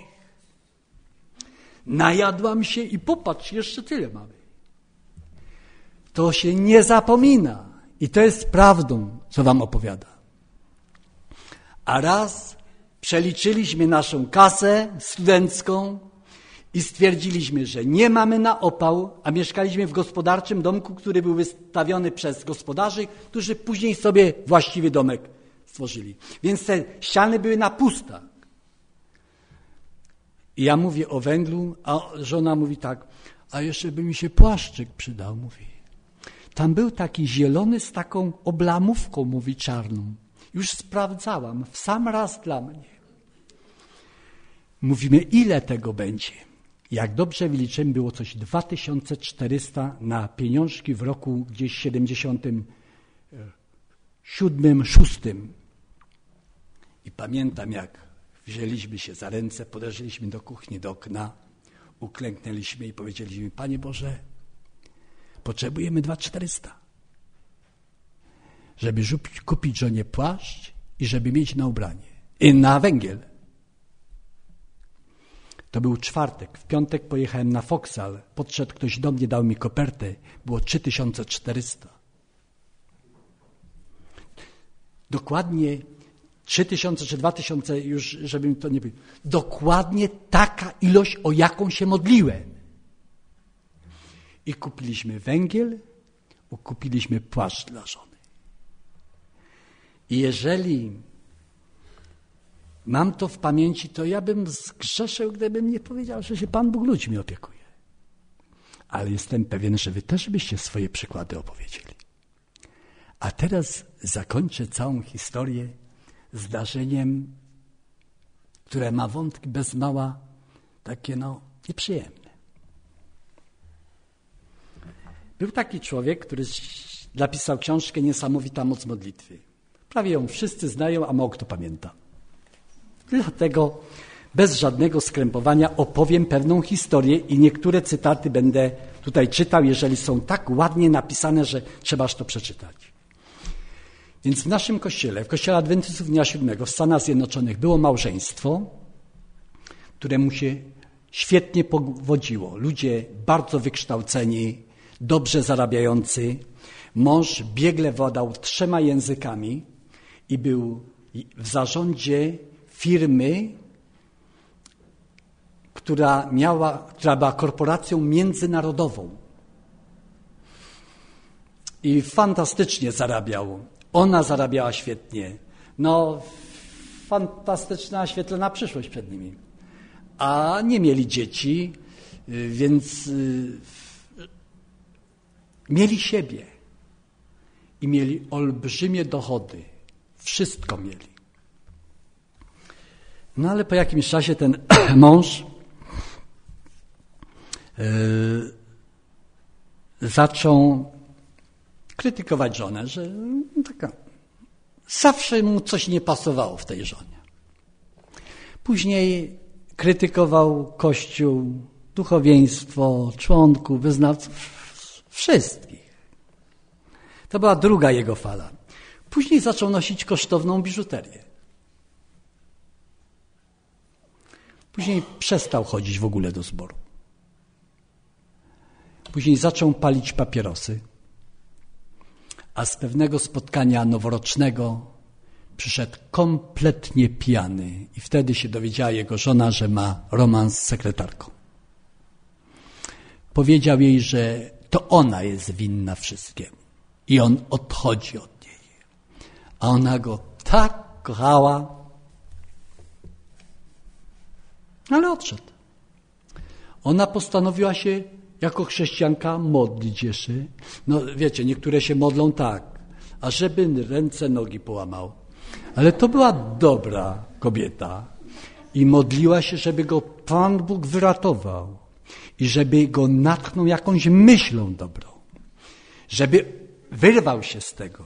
Najadłam się i popatrz, jeszcze tyle mamy. To się nie zapomina. I to jest prawdą, co wam opowiada. A raz Przeliczyliśmy naszą kasę studencką i stwierdziliśmy, że nie mamy na opał, a mieszkaliśmy w gospodarczym domku, który był wystawiony przez gospodarzy, którzy później sobie właściwy domek stworzyli. Więc te ściany były na pusta. I ja mówię o węglu, a żona mówi tak, a jeszcze by mi się płaszczyk przydał, mówi. Tam był taki zielony z taką oblamówką, mówi, czarną. Już sprawdzałam, w sam raz dla mnie. Mówimy, ile tego będzie? Jak dobrze wyliczyłem, było coś dwa tysiące czterysta na pieniążki w roku gdzieś siedemdziesiątym siódmym, szóstym. I pamiętam, jak wzięliśmy się za ręce, podeszliśmy do kuchni, do okna, uklęknęliśmy i powiedzieliśmy, Panie Boże, potrzebujemy dwa tysiące czterysta, żeby kupić żonie płaszcz i żeby mieć na ubranie i na węgiel. To był czwartek. W piątek pojechałem na Foksal. Podszedł ktoś do mnie, dał mi kopertę. Było trzy tysiące czterysta. Dokładnie trzy tysiące czy dwa tysiące, już żebym to nie był. Dokładnie taka ilość, o jaką się modliłem. I kupiliśmy węgiel, kupiliśmy płaszcz dla żony. I jeżeli mam to w pamięci, to ja bym zgrzeszył, gdybym nie powiedział, że się Pan Bóg ludźmi opiekuje. Ale jestem pewien, że wy też byście swoje przykłady opowiedzieli. A teraz zakończę całą historię zdarzeniem, które ma wątki bez mała takie no nieprzyjemne. Był taki człowiek, który napisał książkę Niesamowita moc modlitwy. Prawie ją wszyscy znają, a mało kto pamięta. Dlatego bez żadnego skrępowania opowiem pewną historię i niektóre cytaty będę tutaj czytał, jeżeli są tak ładnie napisane, że trzeba to przeczytać. Więc w naszym kościele, w kościele Adwentystów Dnia Siódmego w Stanach Zjednoczonych było małżeństwo, któremu się świetnie powodziło. Ludzie bardzo wykształceni, dobrze zarabiający. Mąż biegle władał trzema językami i był w zarządzie firmy, która miała, która była korporacją międzynarodową. I fantastycznie zarabiał. Ona zarabiała świetnie. No, fantastyczna, świetlana przyszłość przed nimi. A nie mieli dzieci, więc mieli siebie. I mieli olbrzymie dochody. Wszystko mieli. No ale po jakimś czasie ten mąż yy, zaczął krytykować żonę, że no, taka, zawsze mu coś nie pasowało w tej żonie. Później krytykował Kościół, duchowieństwo, członków, wyznawców, wszystkich. To była druga jego fala. Później zaczął nosić kosztowną biżuterię. Później przestał chodzić w ogóle do zboru. Później zaczął palić papierosy. A z pewnego spotkania noworocznego przyszedł kompletnie pijany. I wtedy się dowiedziała jego żona, że ma romans z sekretarką. Powiedział jej, że to ona jest winna wszystkiemu. I on odchodzi od niej. A ona go tak kochała, ale odszedł. Ona postanowiła się jako chrześcijanka modlić jeszcze. No wiecie, niektóre się modlą tak, a żeby ręce, nogi połamał. Ale to była dobra kobieta i modliła się, żeby go Pan Bóg wyratował i żeby go natchnął jakąś myślą dobrą, żeby wyrwał się z tego.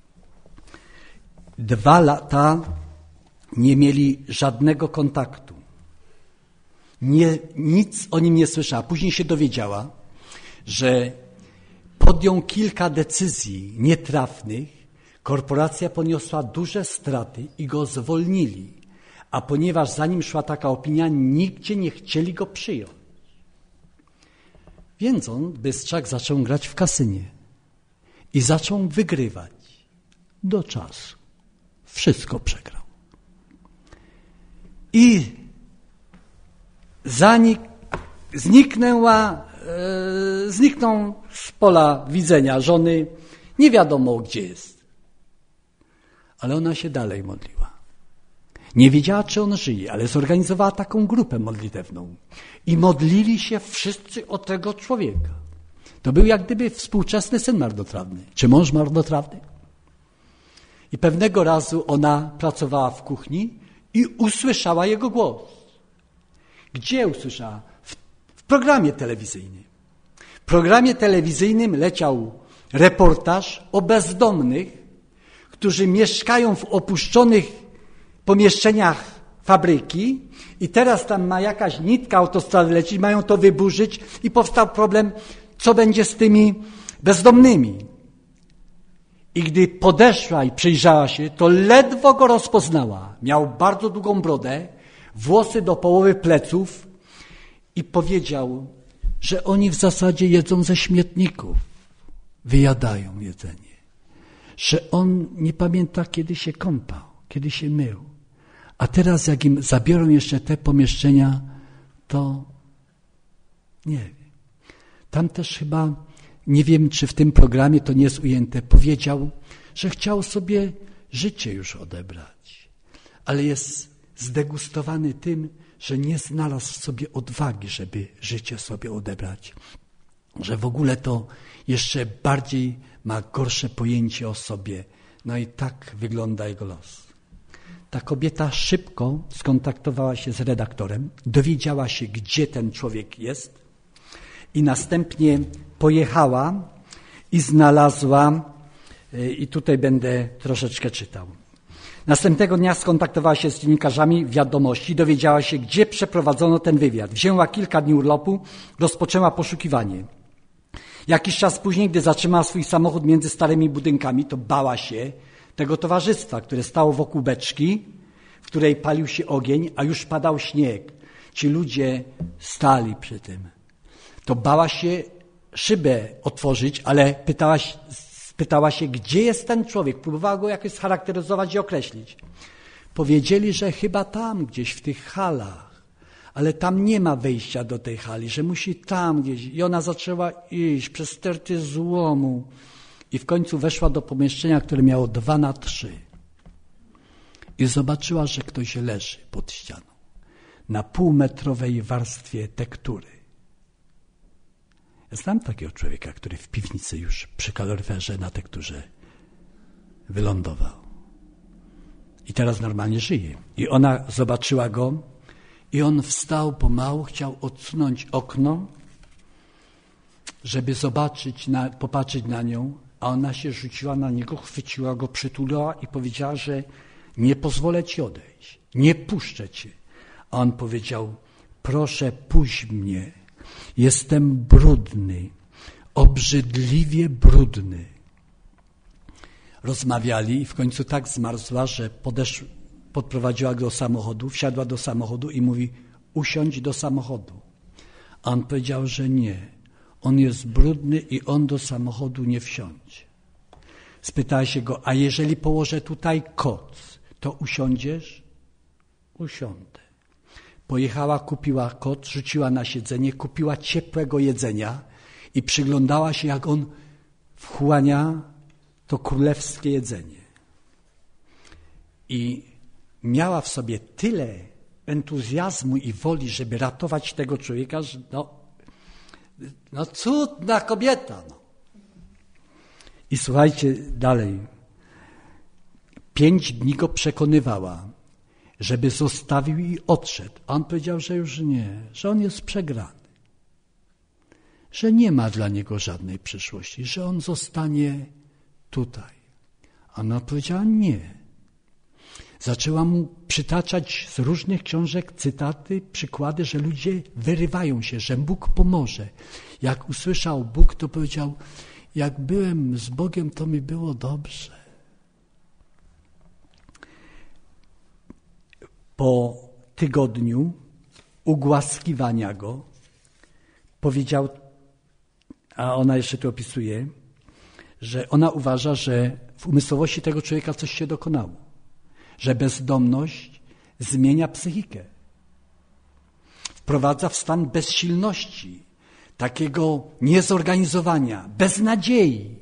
Dwa lata nie mieli żadnego kontaktu. Nie, nic o nim nie słyszała. Później się dowiedziała, że podjął kilka decyzji nietrafnych, korporacja poniosła duże straty i go zwolnili. A ponieważ za nim szła taka opinia, nigdzie nie chcieli go przyjąć. Więc on, Bystrzak, zaczął grać w kasynie i zaczął wygrywać do czasu. Wszystko przegrał. i zanik, zniknęła, e, zniknął z pola widzenia żony, nie wiadomo gdzie jest. Ale ona się dalej modliła. Nie wiedziała, czy on żyje, ale zorganizowała taką grupę modlitewną. I modlili się wszyscy o tego człowieka. To był jak gdyby współczesny syn marnotrawny, czy mąż marnotrawny. I pewnego razu ona pracowała w kuchni i usłyszała jego głos. Gdzie usłyszała? W, w programie telewizyjnym. W programie telewizyjnym leciał reportaż o bezdomnych, którzy mieszkają w opuszczonych pomieszczeniach fabryki i teraz tam ma jakaś nitka autostrady lecieć, mają to wyburzyć i powstał problem, co będzie z tymi bezdomnymi. I gdy podeszła i przyjrzała się, to ledwo go rozpoznała. Miał bardzo długą brodę, włosy do połowy pleców i powiedział, że oni w zasadzie jedzą ze śmietników. Wyjadają jedzenie. Że on nie pamięta, kiedy się kąpał, kiedy się mył. A teraz jak im zabiorą jeszcze te pomieszczenia, to nie wiem. Tam też chyba, nie wiem czy w tym programie to nie jest ujęte, powiedział, że chciał sobie życie już odebrać. Ale jest zdegustowany tym, że nie znalazł w sobie odwagi, żeby życie sobie odebrać. Że w ogóle to jeszcze bardziej ma gorsze pojęcie o sobie. No i tak wygląda jego los. Ta kobieta szybko skontaktowała się z redaktorem, dowiedziała się, gdzie ten człowiek jest i następnie pojechała i znalazła, i tutaj będę troszeczkę czytał. Następnego dnia skontaktowała się z dziennikarzami Wiadomości, dowiedziała się, gdzie przeprowadzono ten wywiad. Wzięła kilka dni urlopu, rozpoczęła poszukiwanie. Jakiś czas później, gdy zatrzymała swój samochód między starymi budynkami, to bała się tego towarzystwa, które stało wokół beczki, w której palił się ogień, a już padał śnieg. Ci ludzie stali przy tym. To bała się szybę otworzyć, ale pytała, pytała się, gdzie jest ten człowiek. Próbowała go jakoś scharakteryzować i określić. Powiedzieli, że chyba tam, gdzieś w tych halach, ale tam nie ma wejścia do tej hali, że musi tam gdzieś. I ona zaczęła iść przez sterty złomu i w końcu weszła do pomieszczenia, które miało dwa na trzy. I zobaczyła, że ktoś leży pod ścianą na półmetrowej warstwie tektury. Ja znam takiego człowieka, który w piwnicy już przy kaloryferze na tekturze wylądował. I teraz normalnie żyje. I ona zobaczyła go i on wstał pomału, chciał odsunąć okno, żeby zobaczyć, na, popatrzeć na nią, a ona się rzuciła na niego, chwyciła go, przytuliła i powiedziała, że nie pozwolę ci odejść, nie puszczę cię. A on powiedział, proszę puść mnie, jestem brudny, obrzydliwie brudny. Rozmawiali i w końcu tak zmarzła, że podesz, podprowadziła go do samochodu, wsiadła do samochodu i mówi, usiądź do samochodu. A on powiedział, że nie, on jest brudny i on do samochodu nie wsiądzie. Spytała się go, a jeżeli położę tutaj koc, to usiądziesz? Usiądę. Pojechała, kupiła koc, rzuciła na siedzenie, kupiła ciepłego jedzenia i przyglądała się, jak on wchłania to królewskie jedzenie. I miała w sobie tyle entuzjazmu i woli, żeby ratować tego człowieka, że no, no cudna kobieta. No. I słuchajcie dalej. Pięć dni go przekonywała, żeby zostawił i odszedł. A on powiedział, że już nie, że on jest przegrany. Że nie ma dla niego żadnej przyszłości, że on zostanie tutaj. A ona powiedziała nie. Zaczęła mu przytaczać z różnych książek cytaty, przykłady, że ludzie wyrywają się, że Bóg pomoże. Jak usłyszał Bóg, to powiedział, jak byłem z Bogiem, to mi było dobrze. Po tygodniu ugłaskiwania go powiedział, a ona jeszcze tu opisuje, że ona uważa, że w umysłowości tego człowieka coś się dokonało. Że bezdomność zmienia psychikę. Wprowadza w stan bezsilności, takiego niezorganizowania, beznadziei.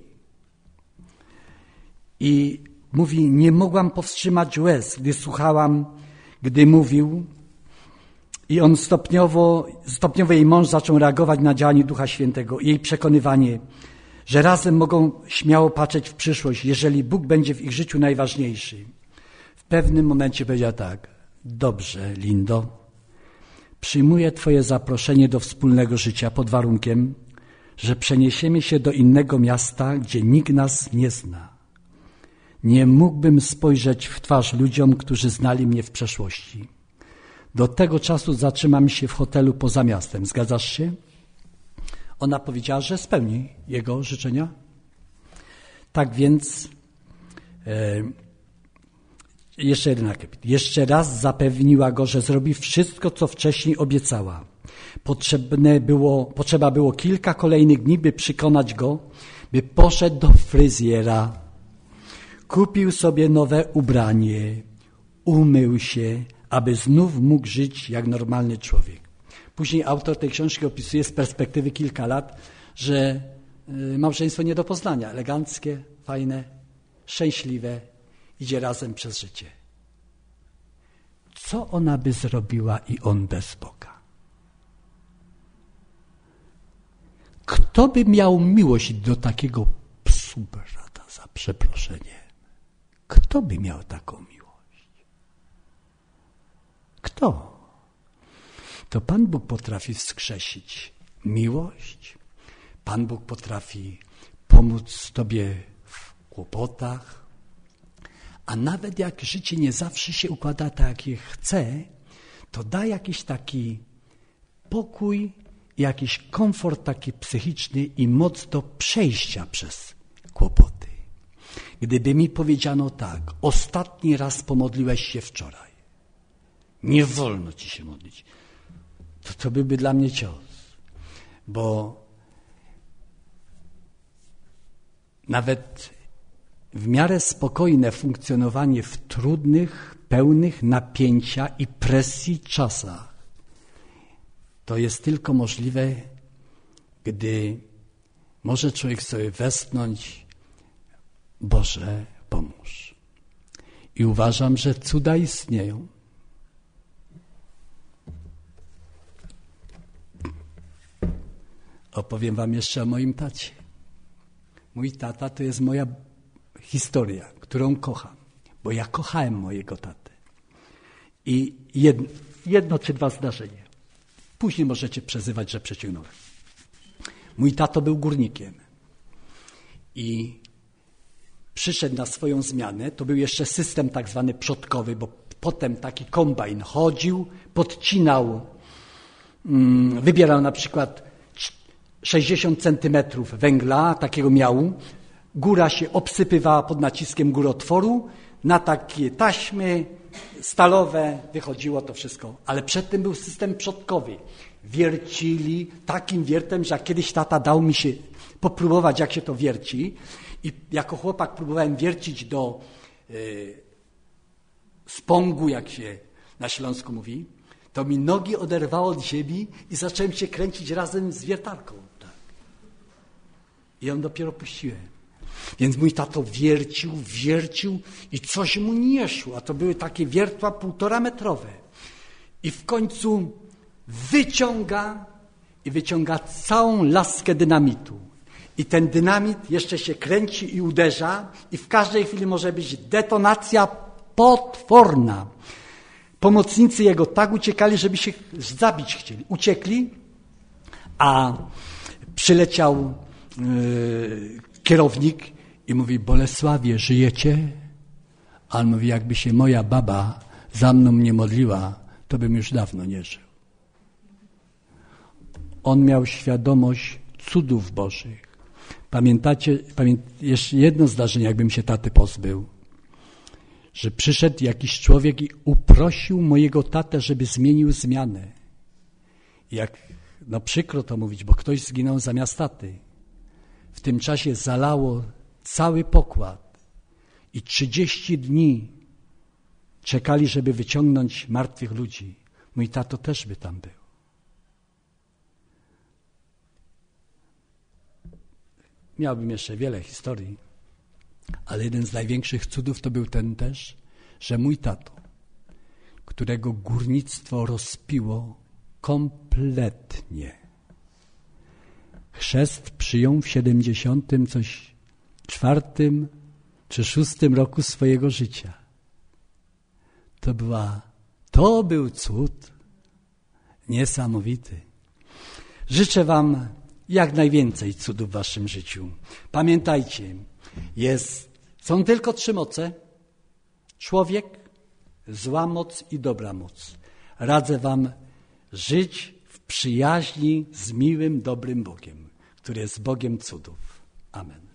I mówi, nie mogłam powstrzymać łez, gdy słuchałam, gdy mówił. I on stopniowo, stopniowo jej mąż zaczął reagować na działanie Ducha Świętego. Jej przekonywanie, że razem mogą śmiało patrzeć w przyszłość, jeżeli Bóg będzie w ich życiu najważniejszy. W pewnym momencie powiedział tak: dobrze, Lindo, przyjmuję Twoje zaproszenie do wspólnego życia pod warunkiem, że przeniesiemy się do innego miasta, gdzie nikt nas nie zna. Nie mógłbym spojrzeć w twarz ludziom, którzy znali mnie w przeszłości. Do tego czasu zatrzymam się w hotelu poza miastem. Zgadzasz się? Ona powiedziała, że spełni jego życzenia. Tak więc e, jeszcze jeden akapit. Jeszcze raz zapewniła go, że zrobi wszystko, co wcześniej obiecała. Potrzebne było, potrzeba było kilka kolejnych dni, by przekonać go, by poszedł do fryzjera. Kupił sobie nowe ubranie, umył się, aby znów mógł żyć jak normalny człowiek. Później autor tej książki opisuje z perspektywy kilka lat, że małżeństwo nie do poznania, eleganckie, fajne, szczęśliwe, idzie razem przez życie. Co ona by zrobiła i on bez Boga? Kto by miał miłość do takiego psu brata, za przeproszeniem? Kto by miał taką miłość? Kto? To Pan Bóg potrafi wskrzesić miłość. Pan Bóg potrafi pomóc Tobie w kłopotach. A nawet jak życie nie zawsze się układa tak, jak chce, to da jakiś taki pokój, jakiś komfort taki psychiczny i moc do przejścia przez kłopoty. Gdyby mi powiedziano tak: ostatni raz pomodliłeś się wczoraj, nie wolno ci się modlić, to to byłby dla mnie cios, bo nawet w miarę spokojne funkcjonowanie w trudnych, pełnych napięcia i presji czasach to jest tylko możliwe, gdy może człowiek sobie westchnąć: Boże, pomóż. I uważam, że cuda istnieją. Opowiem wam jeszcze o moim tacie. Mój tata to jest moja historia, którą kocham, bo ja kochałem mojego tatę. I jedno, jedno czy dwa zdarzenia. Później możecie przezywać, że przeciągnąłem. Mój tato był górnikiem i przyszedł na swoją zmianę. To był jeszcze system tak zwany przodkowy, bo potem taki kombajn chodził, podcinał, mm, wybierał na przykład sześćdziesiąt centymetrów węgla, takiego miału. Góra się obsypywała pod naciskiem górotworu. Na takie taśmy stalowe wychodziło to wszystko. Ale przedtem był system przodkowy. Wiercili takim wiertem, że jak kiedyś tata dał mi się popróbować, jak się to wierci. I jako chłopak próbowałem wiercić do y, spągu, jak się na Śląsku mówi. To mi nogi oderwało od ziemi i zacząłem się kręcić razem z wiertarką. Tak. I ją dopiero puściłem. Więc mój tato wiercił, wiercił i coś mu nie szło. A to były takie wiertła półtora metrowe. I w końcu wyciąga i wyciąga całą laskę dynamitu. I ten dynamit jeszcze się kręci i uderza i w każdej chwili może być detonacja potworna. Pomocnicy jego tak uciekali, żeby się zabić chcieli. Uciekli, a przyleciał yy, kierownik i mówi: Bolesławie, żyjecie? A on mówi: jakby się moja baba za mną nie modliła, to bym już dawno nie żył. On miał świadomość cudów Bożych. Pamiętacie, pamię... jeszcze jedno zdarzenie, jakbym się taty pozbył, że przyszedł jakiś człowiek i uprosił mojego tatę, żeby zmienił zmianę. I jak, no przykro to mówić, bo ktoś zginął zamiast taty. W tym czasie zalało cały pokład i trzydzieści dni czekali, żeby wyciągnąć martwych ludzi. Mój tato też by tam był. Miałbym jeszcze wiele historii, ale jeden z największych cudów to był ten też, że mój tato, którego górnictwo rozpiło kompletnie. Chrzest przyjął w siedemdziesiątym coś czwartym czy szóstym roku swojego życia. To była, to był cud niesamowity. Życzę wam jak najwięcej cudów w waszym życiu. Pamiętajcie, jest, są tylko trzy moce. Człowiek, zła moc i dobra moc. Radzę wam żyć w przyjaźni z miłym, dobrym Bogiem, który jest Bogiem cudów. Amen.